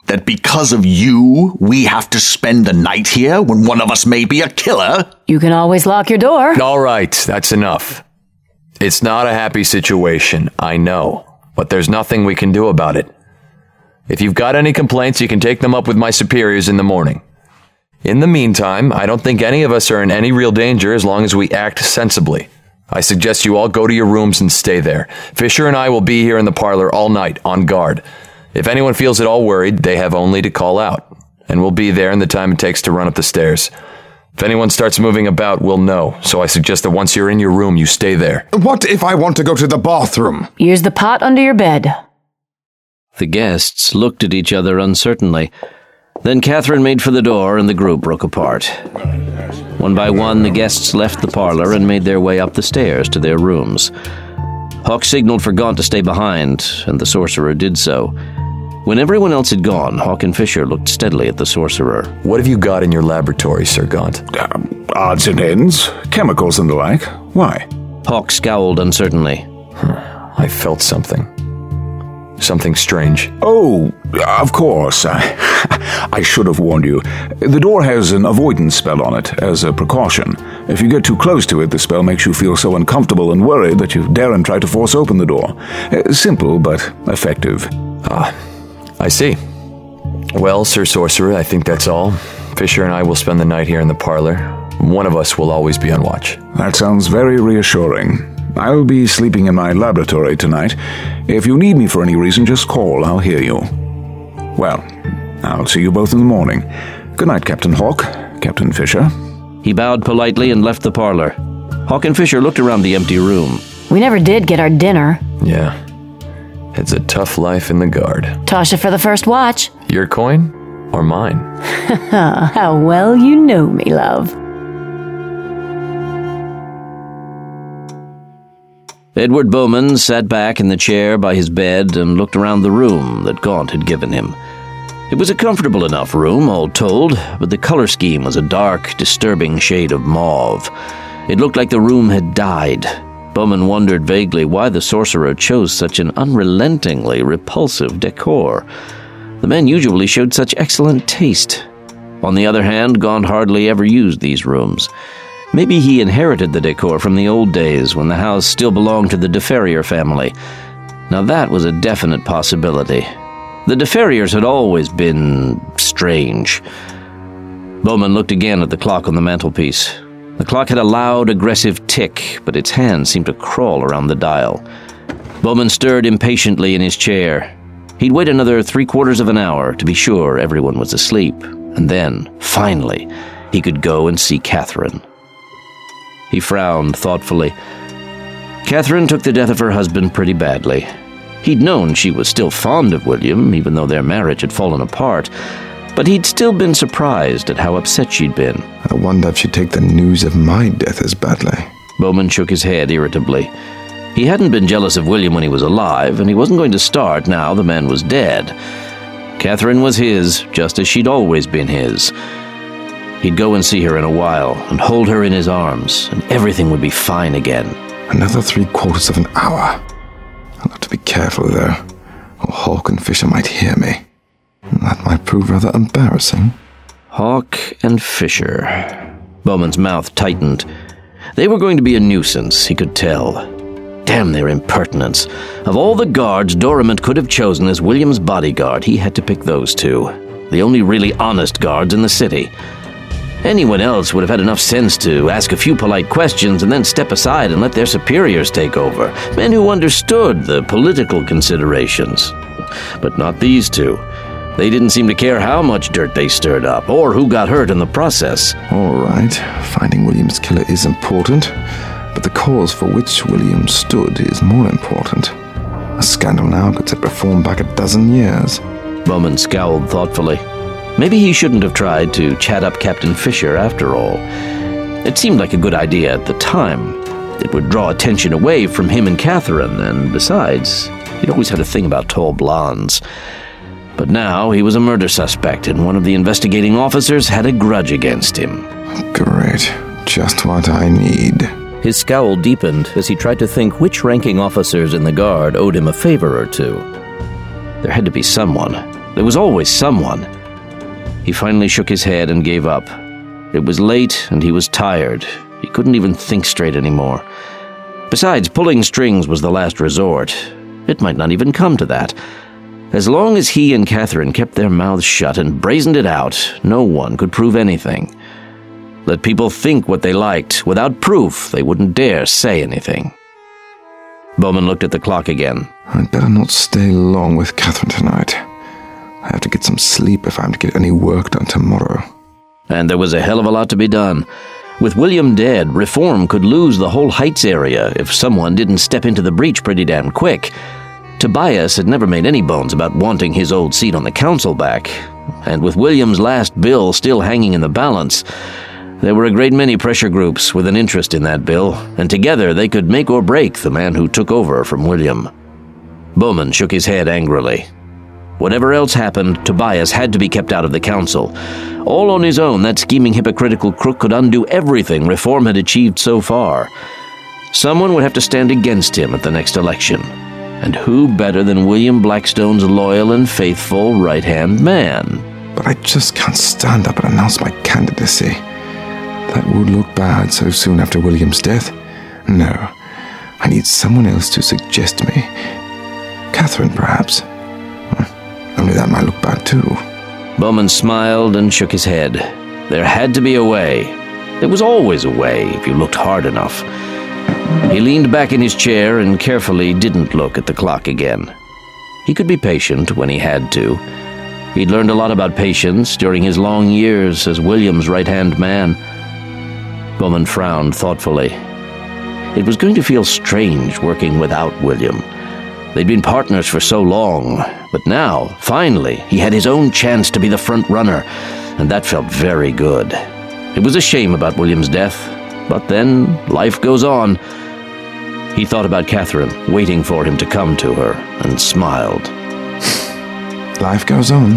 That because of you, we have to spend the night here when one of us may be a killer? You can always lock your door. All right, that's enough. It's not a happy situation, I know, but there's nothing we can do about it. If you've got any complaints, you can take them up with my superiors in the morning. In the meantime, I don't think any of us are in any real danger as long as we act sensibly. I suggest you all go to your rooms and stay there. Fisher and I will be here in the parlor all night, on guard. If anyone feels at all worried, they have only to call out, and we'll be there in the time it takes to run up the stairs. If anyone starts moving about, we'll know, so I suggest that once you're in your room, you stay there. What if I want to go to the bathroom? Here's the pot under your bed. The guests looked at each other uncertainly. Then Catherine made for the door and the group broke apart. One by one, the guests left the parlor and made their way up the stairs to their rooms. Hawk signaled for Gaunt to stay behind, and the sorcerer did so. When everyone else had gone, Hawk and Fisher looked steadily at the sorcerer. What have you got in your laboratory, Sir Gaunt? Odds and ends, chemicals and the like. Why? Hawk scowled uncertainly. I felt something. Something strange. Oh, of course. I should have warned you. The door has an avoidance spell on it, as a precaution. If you get too close to it, the spell makes you feel so uncomfortable and worried that you daren't try to force open the door. Simple, but effective. I see. Well, Sir Sorcerer, I think that's all. Fisher and I will spend the night here in the parlor. One of us will always be on watch. That sounds very reassuring. I'll be sleeping in my laboratory tonight. If you need me for any reason, just call. I'll hear you. Well, I'll see you both in the morning. Good night, Captain Hawk, Captain Fisher. He bowed politely and left the parlor. Hawk and Fisher looked around the empty room. We never did get our dinner. Yeah. It's a tough life in the guard. Tasha for the first watch. Your coin or mine? How well you know me, love. Edward Bowman sat back in the chair by his bed and looked around the room that Gaunt had given him. It was a comfortable enough room, all told, but the color scheme was a dark, disturbing shade of mauve. It looked like the room had died. Bowman wondered vaguely why the sorcerer chose such an unrelentingly repulsive decor. The man usually showed such excellent taste. On the other hand, Gaunt hardly ever used these rooms. Maybe he inherited the decor from the old days when the house still belonged to the de Ferrier family. Now that was a definite possibility. The de Ferriers had always been strange. Bowman looked again at the clock on the mantelpiece. The clock had a loud, aggressive tick, but its hand seemed to crawl around the dial. Bowman stirred impatiently in his chair. He'd wait another 3/4 of an hour to be sure everyone was asleep, and then, finally, he could go and see Catherine. He frowned thoughtfully. Catherine took the death of her husband pretty badly. He'd known she was still fond of William, even though their marriage had fallen apart, but he'd still been surprised at how upset she'd been. I wonder if she'd take the news of my death as badly. Bowman shook his head irritably. He hadn't been jealous of William when he was alive, and he wasn't going to start now the man was dead. Catherine was his, just as she'd always been his. He'd go and see her in a while, and hold her in his arms, and everything would be fine again. Another 3/4 of an hour. I'll have to be careful, though, or Hawk and Fisher might hear me. That might prove rather embarrassing. Hawk and Fisher. Bowman's mouth tightened. They were going to be a nuisance, he could tell. Damn their impertinence. Of all the guards Dorimant could have chosen as William's bodyguard, he had to pick those two. The only really honest guards in the city. Anyone else would have had enough sense to ask a few polite questions and then step aside and let their superiors take over. Men who understood the political considerations. But not these two. They didn't seem to care how much dirt they stirred up, or who got hurt in the process. All right, finding William's killer is important, but the cause for which William stood is more important. A scandal now could set reform back a dozen years. Bowman scowled thoughtfully. Maybe he shouldn't have tried to chat up Captain Fisher after all. It seemed like a good idea at the time. It would draw attention away from him and Catherine, and besides, he'd always had a thing about tall blondes. But now he was a murder suspect, and one of the investigating officers had a grudge against him. Great. Just what I need. His scowl deepened as he tried to think which ranking officers in the guard owed him a favor or two. There had to be someone. There was always someone. He finally shook his head and gave up. It was late and he was tired. He couldn't even think straight anymore. Besides, pulling strings was the last resort. It might not even come to that. As long as he and Catherine kept their mouths shut and brazened it out, no one could prove anything. Let people think what they liked. Without proof, they wouldn't dare say anything. Bowman looked at the clock again. I'd better not stay long with Catherine tonight. I have to get some sleep if I'm to get any work done tomorrow. And there was a hell of a lot to be done. With William dead, Reform could lose the whole Heights area if someone didn't step into the breach pretty damn quick. Tobias had never made any bones about wanting his old seat on the council back, and with William's last bill still hanging in the balance, there were a great many pressure groups with an interest in that bill, and together they could make or break the man who took over from William. Bowman shook his head angrily. Whatever else happened, Tobias had to be kept out of the council. All on his own, that scheming, hypocritical crook could undo everything Reform had achieved so far. Someone would have to stand against him at the next election. And who better than William Blackstone's loyal and faithful right-hand man? But I just can't stand up and announce my candidacy. That would look bad so soon after William's death. No, I need someone else to suggest me. Catherine, perhaps. Only that might look bad too. Bowman smiled and shook his head. There had to be a way. There was always a way if you looked hard enough. He leaned back in his chair and carefully didn't look at the clock again. He could be patient when he had to. He'd learned a lot about patience during his long years as William's right-hand man. Bowman frowned thoughtfully. It was going to feel strange working without William. They'd been partners for so long, but now, finally, he had his own chance to be the front runner, and that felt very good. It was a shame about William's death, but then life goes on. He thought about Catherine, waiting for him to come to her, and smiled. Life goes on.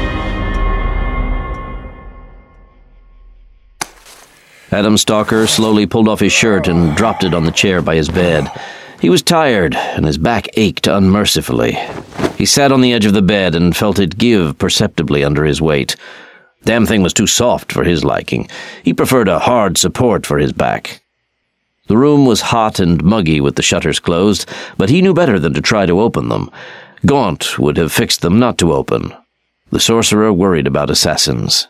Adam Stalker slowly pulled off his shirt and dropped it on the chair by his bed. He was tired, and his back ached unmercifully. He sat on the edge of the bed and felt it give perceptibly under his weight. Damn thing was too soft for his liking. He preferred a hard support for his back. The room was hot and muggy with the shutters closed, but he knew better than to try to open them. Gaunt would have fixed them not to open. The sorcerer worried about assassins.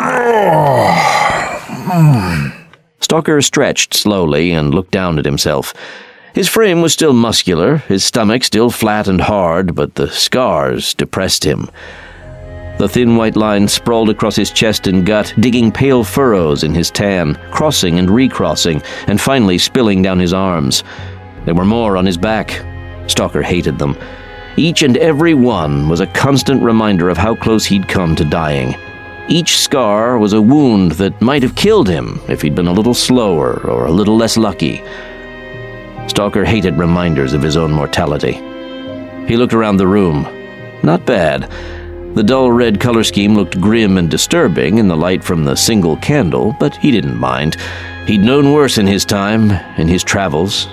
Stalker stretched slowly and looked down at himself. His frame was still muscular, his stomach still flat and hard, but the scars depressed him. The thin white line sprawled across his chest and gut, digging pale furrows in his tan, crossing and recrossing, and finally spilling down his arms. There were more on his back. Stalker hated them. Each and every one was a constant reminder of how close he'd come to dying. Each scar was a wound that might have killed him if he'd been a little slower or a little less lucky. Stalker hated reminders of his own mortality. He looked around the room. Not bad. The dull red color scheme looked grim and disturbing in the light from the single candle, but he didn't mind. He'd known worse in his time, in his travels.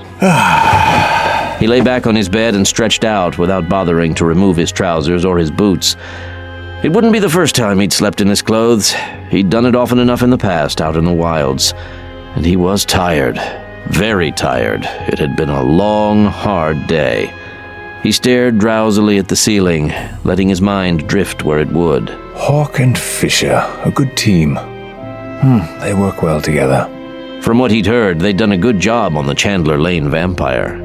He lay back on his bed and stretched out without bothering to remove his trousers or his boots. It wouldn't be the first time he'd slept in his clothes. He'd done it often enough in the past out in the wilds. And he was tired. Very tired. It had been a long, hard day. He stared drowsily at the ceiling, letting his mind drift where it would. Hawk and Fisher, a good team. They work well together. From what he'd heard, they'd done a good job on the Chandler Lane vampire.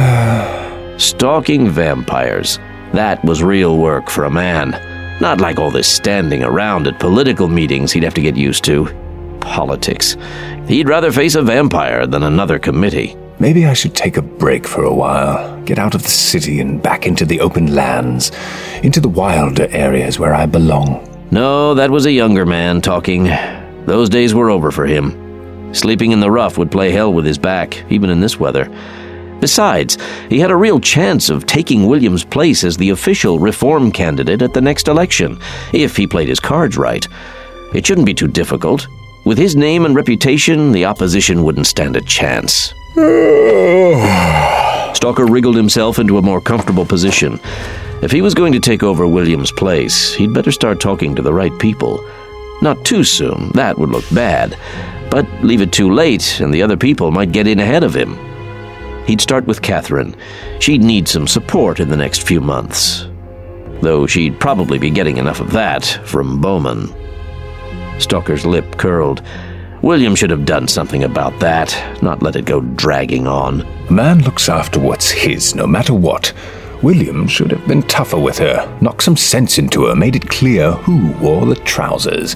Stalking vampires. That was real work for a man. Not like all this standing around at political meetings he'd have to get used to. Politics. He'd rather face a vampire than another committee. Maybe I should take a break for a while, get out of the city and back into the open lands, into the wilder areas where I belong. No, that was a younger man talking. Those days were over for him. Sleeping in the rough would play hell with his back, even in this weather. Besides, he had a real chance of taking William's place as the official Reform candidate at the next election, if he played his cards right. It shouldn't be too difficult. With his name and reputation, the opposition wouldn't stand a chance. Stalker wriggled himself into a more comfortable position. If he was going to take over William's place, he'd better start talking to the right people. Not too soon, that would look bad, but leave it too late and the other people might get in ahead of him. He'd start with Catherine. She'd need some support in the next few months, though she'd probably be getting enough of that from Bowman. Stalker's lip curled. William should have done something about that, not let it go dragging on. A man looks after what's his, no matter what. William should have been tougher with her, knocked some sense into her, made it clear who wore the trousers.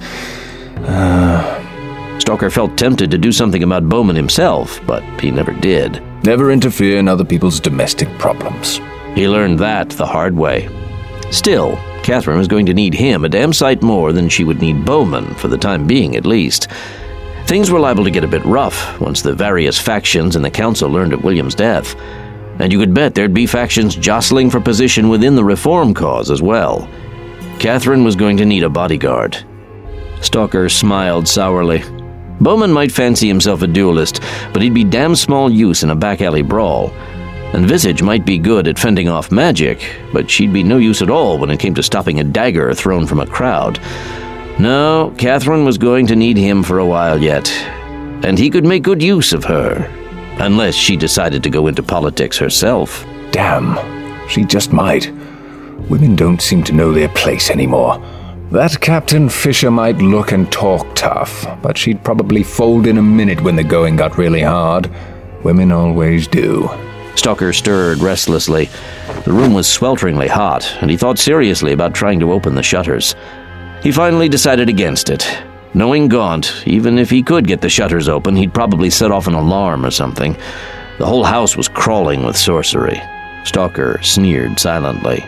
Stalker felt tempted to do something about Bowman himself, but he never did. Never interfere in other people's domestic problems. He learned that the hard way. Still, Catherine was going to need him a damn sight more than she would need Bowman, for the time being at least. Things were liable to get a bit rough once the various factions in the council learned of William's death. And you could bet there'd be factions jostling for position within the reform cause as well. Catherine was going to need a bodyguard. Stalker smiled sourly. Bowman might fancy himself a duelist, but he'd be damn small use in a back-alley brawl. And Visage might be good at fending off magic, but she'd be no use at all when it came to stopping a dagger thrown from a crowd. No, Catherine was going to need him for a while yet, and he could make good use of her, unless she decided to go into politics herself. Damn, she just might. Women don't seem to know their place anymore. That Captain Fisher might look and talk tough, but she'd probably fold in a minute when the going got really hard. Women always do. Stalker stirred restlessly. The room was swelteringly hot, and he thought seriously about trying to open the shutters. He finally decided against it. Knowing Gaunt, even if he could get the shutters open, he'd probably set off an alarm or something. The whole house was crawling with sorcery. Stalker sneered silently.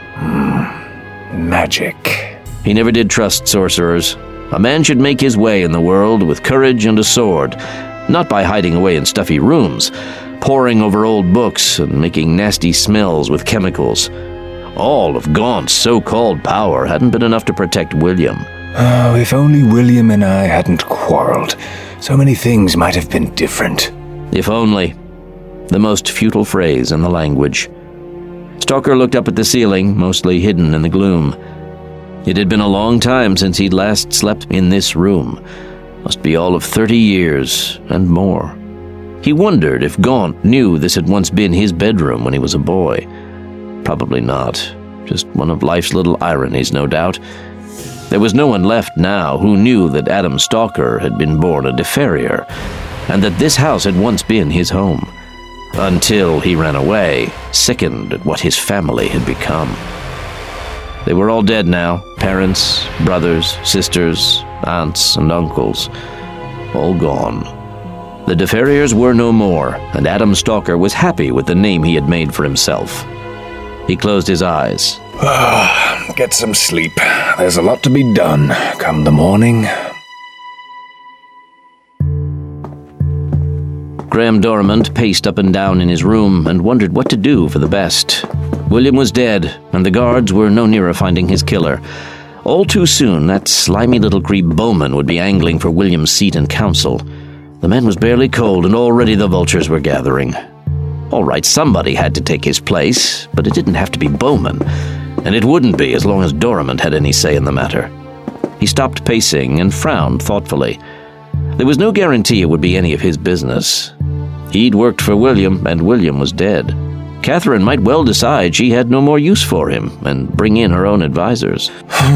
Magic. He never did trust sorcerers. A man should make his way in the world with courage and a sword, not by hiding away in stuffy rooms, poring over old books and making nasty smells with chemicals. All of Gaunt's so-called power hadn't been enough to protect William. Oh, if only William and I hadn't quarreled. So many things might have been different. If only. The most futile phrase in the language. Stalker looked up at the ceiling, mostly hidden in the gloom. It had been a long time since he'd last slept in this room. Must be all of 30 years and more. He wondered if Gaunt knew this had once been his bedroom when he was a boy. Probably not. Just one of life's little ironies, no doubt. There was no one left now who knew that Adam Stalker had been born a Deferior, and that this house had once been his home. Until he ran away, sickened at what his family had become. They were all dead now. Parents, brothers, sisters, aunts, and uncles. All gone. The Deferiors were no more, and Adam Stalker was happy with the name he had made for himself. He closed his eyes. Get some sleep. There's a lot to be done come the morning. Graham Dormant paced up and down in his room and wondered what to do for the best. William was dead, and the guards were no nearer finding his killer. All too soon, that slimy little creep Bowman would be angling for William's seat in council. The man was barely cold, and already the vultures were gathering. All right, somebody had to take his place, but it didn't have to be Bowman, and it wouldn't be as long as Dormant had any say in the matter. He stopped pacing and frowned thoughtfully. There was no guarantee it would be any of his business. He'd worked for William, and William was dead. Catherine might well decide she had no more use for him and bring in her own advisors.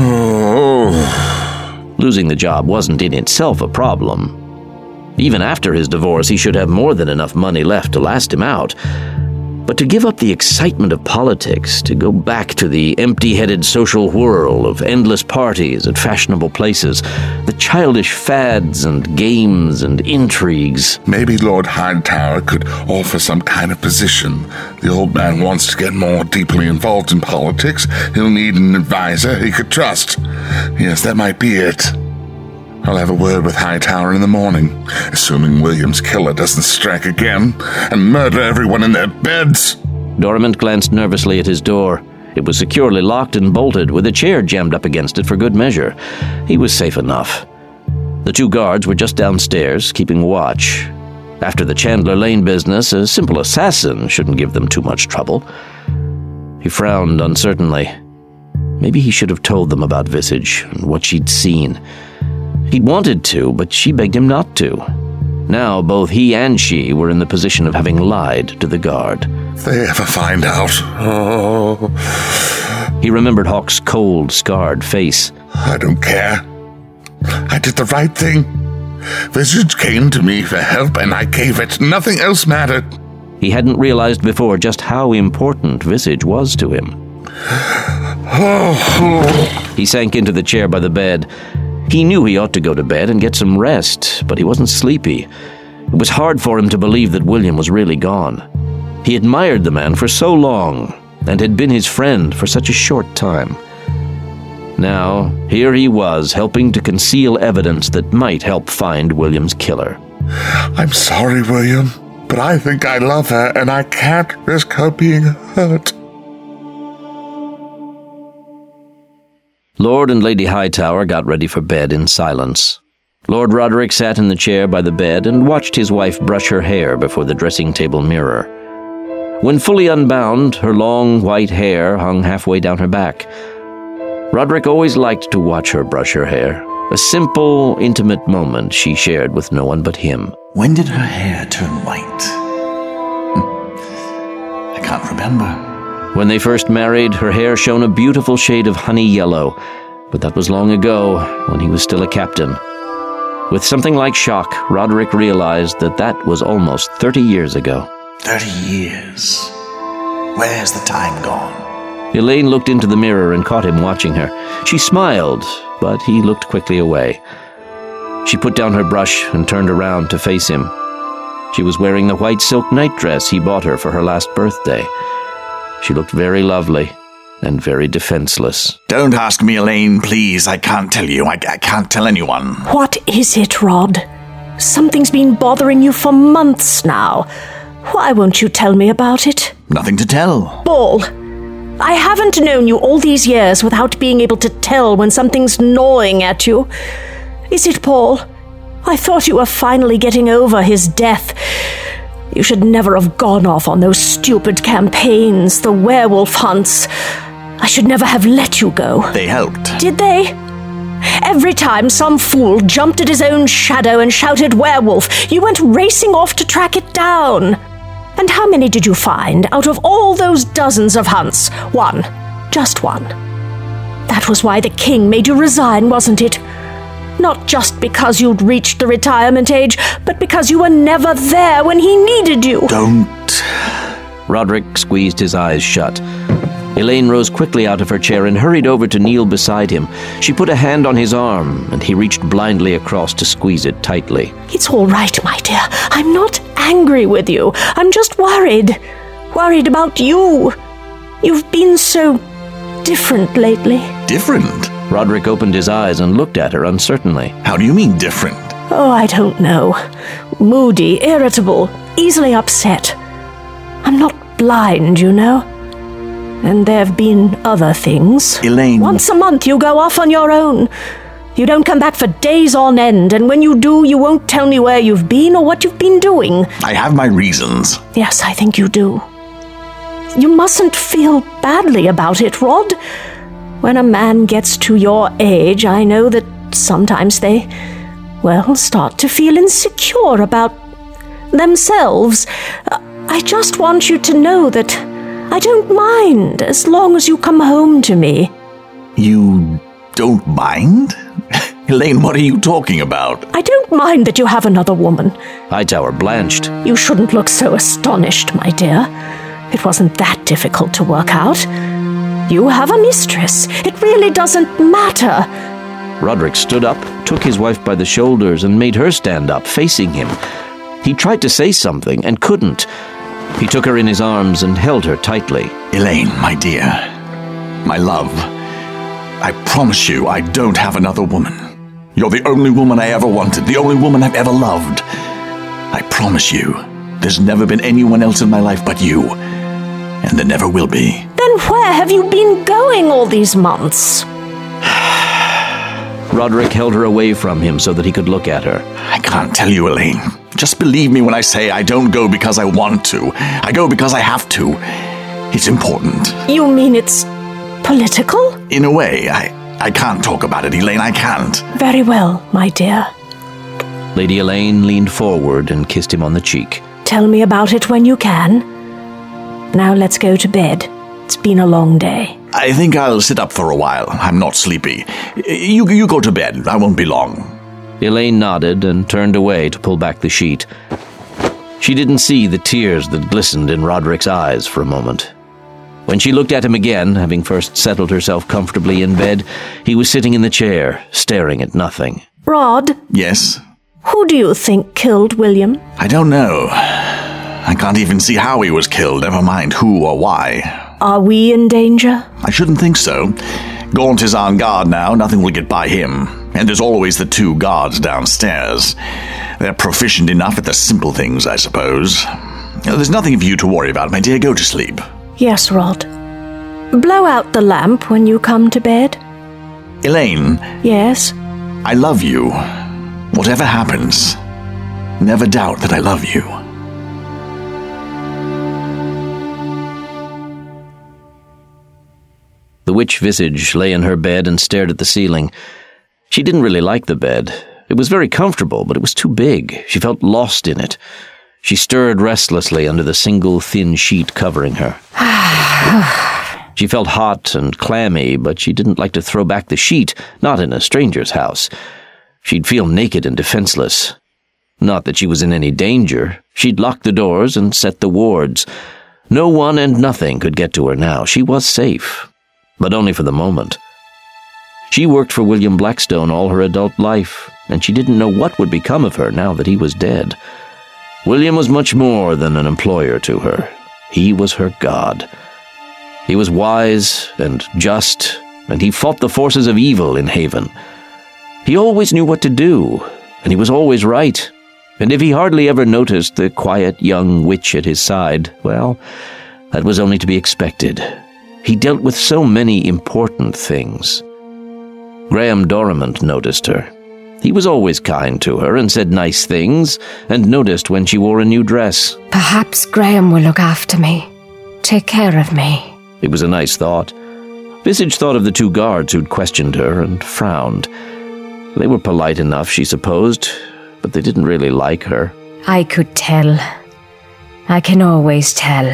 Losing the job wasn't in itself a problem. Even after his divorce, he should have more than enough money left to last him out. But to give up the excitement of politics, to go back to the empty-headed social whirl of endless parties at fashionable places, the childish fads and games and intrigues. Maybe Lord Hightower could offer some kind of position. The old man wants to get more deeply involved in politics. He'll need an advisor he could trust. Yes, that might be it. I'll have a word with Hightower in the morning, assuming William's killer doesn't strike again and murder everyone in their beds. Dormant glanced nervously at his door. It was securely locked and bolted, with a chair jammed up against it for good measure. He was safe enough. The two guards were just downstairs, keeping watch. After the Chandler Lane business, a simple assassin shouldn't give them too much trouble. He frowned uncertainly. Maybe he should have told them about Visage and what she'd seen. He'd wanted to, but she begged him not to. Now both he and she were in the position of having lied to the guard. If they ever find out, oh... He remembered Hawk's cold, scarred face. I don't care. I did the right thing. Visage came to me for help, and I gave it. Nothing else mattered. He hadn't realized before just how important Visage was to him. He sank into the chair by the bed. He knew he ought to go to bed and get some rest, but he wasn't sleepy. It was hard for him to believe that William was really gone. He admired the man for so long, and had been his friend for such a short time. Now, here he was, helping to conceal evidence that might help find William's killer. I'm sorry, William, but I think I love her, and I can't risk her being hurt. Lord and Lady Hightower got ready for bed in silence. Lord Roderick sat in the chair by the bed and watched his wife brush her hair before the dressing-table mirror. When fully unbound, her long white hair hung halfway down her back. Roderick always liked to watch her brush her hair, a simple, intimate moment she shared with no one but him. When did her hair turn white? I can't remember. When they first married, her hair shone a beautiful shade of honey yellow, but that was long ago, when he was still a captain. With something like shock, Roderick realized that was almost 30 years ago. 30 years. Where's the time gone? Elaine looked into the mirror and caught him watching her. She smiled, but he looked quickly away. She put down her brush and turned around to face him. She was wearing the white silk nightdress he bought her for her last birthday. She looked very lovely and very defenseless. Don't ask me, Elaine, please. I can't tell you. I can't tell anyone. What is it, Rod? Something's been bothering you for months now. Why won't you tell me about it? Nothing to tell. Ball, I haven't known you all these years without being able to tell when something's gnawing at you. Is it Paul? I thought you were finally getting over his death. You should never have gone off on those stupid campaigns, the werewolf hunts. I should never have let you go. They helped. Did they? Every time some fool jumped at his own shadow and shouted werewolf, you went racing off to track it down. And how many did you find out of all those dozens of hunts? One. Just one. That was why the king made you resign, wasn't it? Not just because you'd reached the retirement age, but because you were never there when he needed you. Don't. Roderick squeezed his eyes shut. Elaine rose quickly out of her chair and hurried over to kneel beside him. She put a hand on his arm, and he reached blindly across to squeeze it tightly. It's all right, my dear. I'm not angry with you. I'm just worried. Worried about you. You've been so different lately. Different? Roderick opened his eyes and looked at her uncertainly. How do you mean different? Oh, I don't know. Moody, irritable, easily upset. I'm not blind, you know. And there've been other things. Elaine... Once a month you go off on your own. You don't come back for days on end, and when you do, you won't tell me where you've been or what you've been doing. I have my reasons. Yes, I think you do. You mustn't feel badly about it, Rod. When a man gets to your age, I know that sometimes they, start to feel insecure about themselves. I just want you to know that I don't mind as long as you come home to me. You don't mind? Elaine, what are you talking about? I don't mind that you have another woman. Hightower blanched. You shouldn't look so astonished, my dear. It wasn't that difficult to work out. You have a mistress. It really doesn't matter. Roderick stood up, took his wife by the shoulders, and made her stand up, facing him. He tried to say something and couldn't. He took her in his arms and held her tightly. Elaine, my dear, my love, I promise you I don't have another woman. You're the only woman I ever wanted, the only woman I've ever loved. I promise you, there's never been anyone else in my life but you, and there never will be. Then where have you been going all these months? Roderick held her away from him so that he could look at her. I can't tell you, Elaine. Just believe me when I say I don't go because I want to. I go because I have to. It's important. You mean it's political? In a way, I can't talk about it, Elaine, I can't. Very well, my dear. Lady Elaine leaned forward and kissed him on the cheek. Tell me about it when you can. Now let's go to bed. It's been a long day. I think I'll sit up for a while. I'm not sleepy. You go to bed. I won't be long. Elaine nodded and turned away to pull back the sheet. She didn't see the tears that glistened in Roderick's eyes for a moment. When she looked at him again, having first settled herself comfortably in bed, he was sitting in the chair, staring at nothing. Rod? Yes? Who do you think killed William? I don't know. I can't even see how he was killed, never mind who or why. Are we in danger? I shouldn't think so. Gaunt is on guard now, nothing will get by him. And there's always the 2 guards downstairs. They're proficient enough at the simple things, I suppose. There's nothing for you to worry about, my dear. Go to sleep. Yes, Rod. Blow out the lamp when you come to bed. Elaine. Yes? I love you. Whatever happens, never doubt that I love you. The witch Visage lay in her bed and stared at the ceiling. She didn't really like the bed. It was very comfortable, but it was too big. She felt lost in it. She stirred restlessly under the single thin sheet covering her. She felt hot and clammy, but she didn't like to throw back the sheet, not in a stranger's house. She'd feel naked and defenseless. Not that she was in any danger. She'd locked the doors and set the wards. No one and nothing could get to her now. She was safe, but only for the moment. She worked for William Blackstone all her adult life, and she didn't know what would become of her now that he was dead. William was much more than an employer to her. He was her god. He was wise and just, and he fought the forces of evil in Haven. He always knew what to do, and he was always right. And if he hardly ever noticed the quiet young witch at his side, well, that was only to be expected. He dealt with so many important things. Graham Dorimont noticed her. He was always kind to her and said nice things, and noticed when she wore a new dress. Perhaps Graham will look after me. Take care of me. It was a nice thought. Visage thought of the 2 guards who'd questioned her and frowned. They were polite enough, she supposed, but they didn't really like her. I could tell. I can always tell.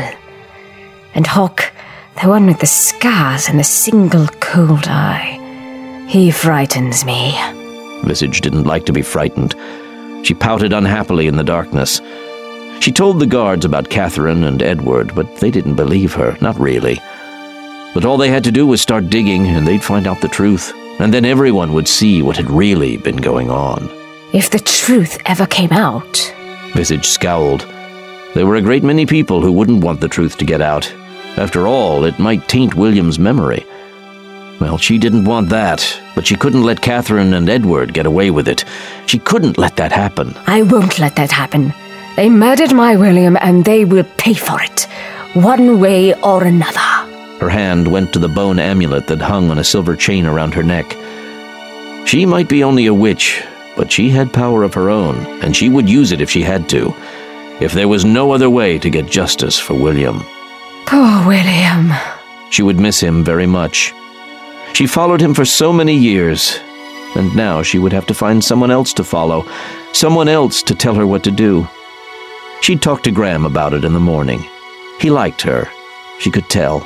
And Hawk, the one with the scars and the single cold eye, he frightens me. Visage didn't like to be frightened. She pouted unhappily in the darkness. She told the guards about Catherine and Edward, but they didn't believe her, not really. But all they had to do was start digging, and they'd find out the truth. And then everyone would see what had really been going on. If the truth ever came out... Visage scowled. There were a great many people who wouldn't want the truth to get out. After all, it might taint William's memory. Well, she didn't want that, but she couldn't let Catherine and Edward get away with it. She couldn't let that happen. I won't let that happen. They murdered my William, and they will pay for it, one way or another. Her hand went to the bone amulet that hung on a silver chain around her neck. She might be only a witch, but she had power of her own, and she would use it if she had to, if there was no other way to get justice for William. Poor William. She would miss him very much. She followed him for so many years, and now she would have to find someone else to follow, someone else to tell her what to do. She'd talk to Graham about it in the morning. He liked her. She could tell.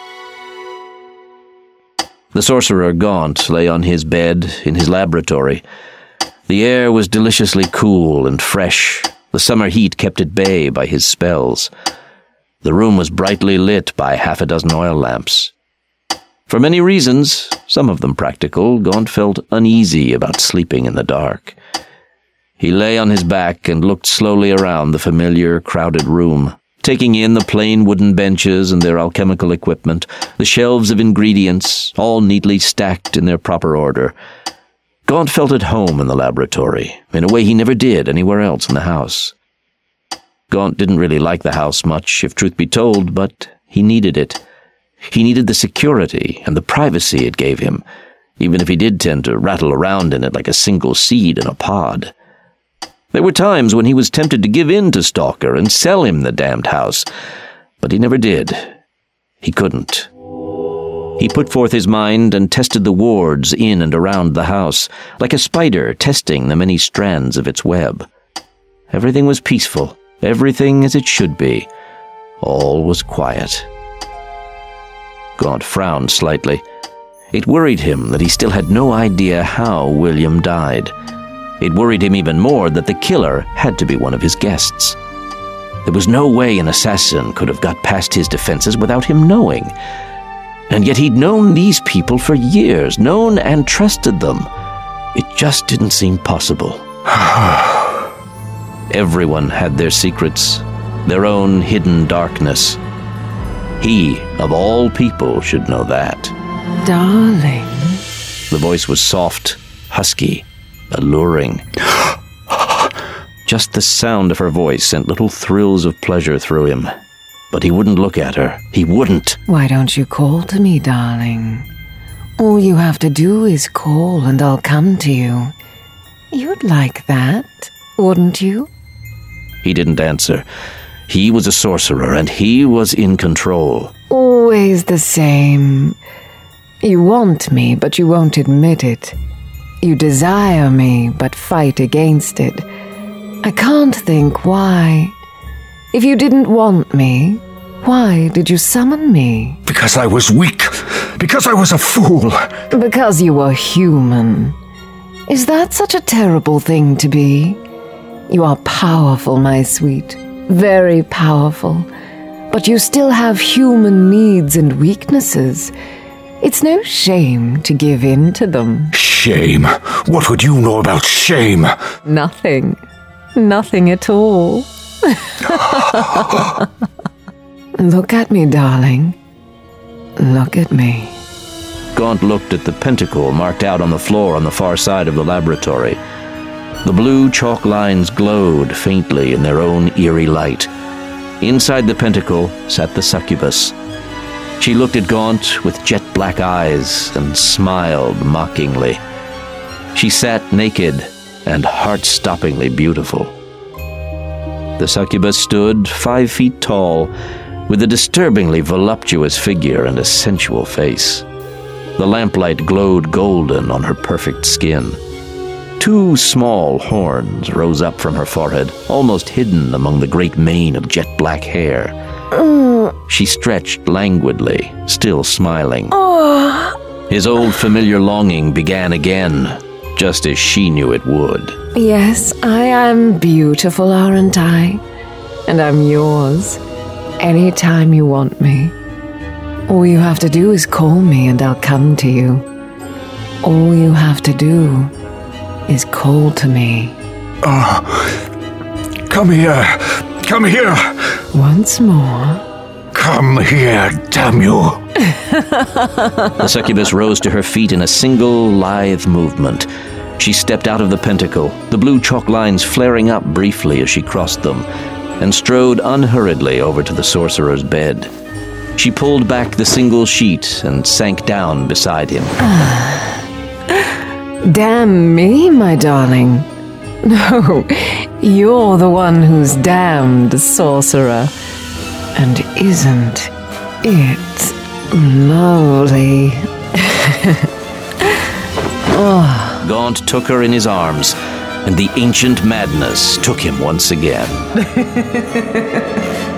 The sorcerer Gaunt lay on his bed in his laboratory. The air was deliciously cool and fresh. The summer heat kept at bay by his spells. The room was brightly lit by 6 oil lamps. For many reasons, some of them practical, Gaunt felt uneasy about sleeping in the dark. He lay on his back and looked slowly around the familiar, crowded room, taking in the plain wooden benches and their alchemical equipment, the shelves of ingredients, all neatly stacked in their proper order. Gaunt felt at home in the laboratory, in a way he never did anywhere else in the house. Gaunt didn't really like the house much, if truth be told, but he needed it. He needed the security and the privacy it gave him, even if he did tend to rattle around in it like a single seed in a pod. There were times when he was tempted to give in to Stalker and sell him the damned house, but he never did. He couldn't. He put forth his mind and tested the wards in and around the house, like a spider testing the many strands of its web. Everything was peaceful, everything as it should be. All was quiet. Gaunt frowned slightly. It worried him that he still had no idea how William died. It worried him even more that the killer had to be one of his guests. There was no way an assassin could have got past his defenses without him knowing. And yet he'd known these people for years, known and trusted them. It just didn't seem possible. Everyone had their secrets, their own hidden darkness. He, of all people, should know that. Darling. The voice was soft, husky, alluring. Just the sound of her voice sent little thrills of pleasure through him. But he wouldn't look at her. He wouldn't. Why don't you call to me, darling? All you have to do is call and I'll come to you. You'd like that, wouldn't you? He didn't answer. He was a sorcerer, and he was in control. Always the same. You want me, but you won't admit it. You desire me, but fight against it. I can't think why. If you didn't want me, why did you summon me? Because I was weak. Because I was a fool. Because you were human. Is that such a terrible thing to be? You are powerful, my sweet. Very powerful. But you still have human needs and weaknesses. It's no shame to give in to them. Shame? What would you know about shame? Nothing. Nothing at all. Look at me, darling. Look at me. Gaunt looked at the pentacle marked out on the floor on the far side of the laboratory. The blue chalk lines glowed faintly in their own eerie light. Inside the pentacle sat the succubus. She looked at Gaunt with jet-black eyes and smiled mockingly. She sat naked and heart-stoppingly beautiful. The succubus stood 5 feet tall, with a disturbingly voluptuous figure and a sensual face. The lamplight glowed golden on her perfect skin. 2 small horns rose up from her forehead, almost hidden among the great mane of jet-black hair. She stretched languidly, still smiling. His old familiar longing began again, just as she knew it would. Yes, I am beautiful, aren't I? And I'm yours. Anytime you want me. All you have to do is call me and I'll come to you. All you have to do is call to me. Come here. Come here. Once more. Come here, damn you. The succubus rose to her feet in a single lithe movement. She stepped out of the pentacle, the blue chalk lines flaring up briefly as she crossed them, and strode unhurriedly over to the sorcerer's bed. She pulled back the single sheet and sank down beside him. Damn me, my darling. No, you're the one who's damned, sorcerer. And isn't it lovely? Gaunt took her in his arms, and the ancient madness took him once again.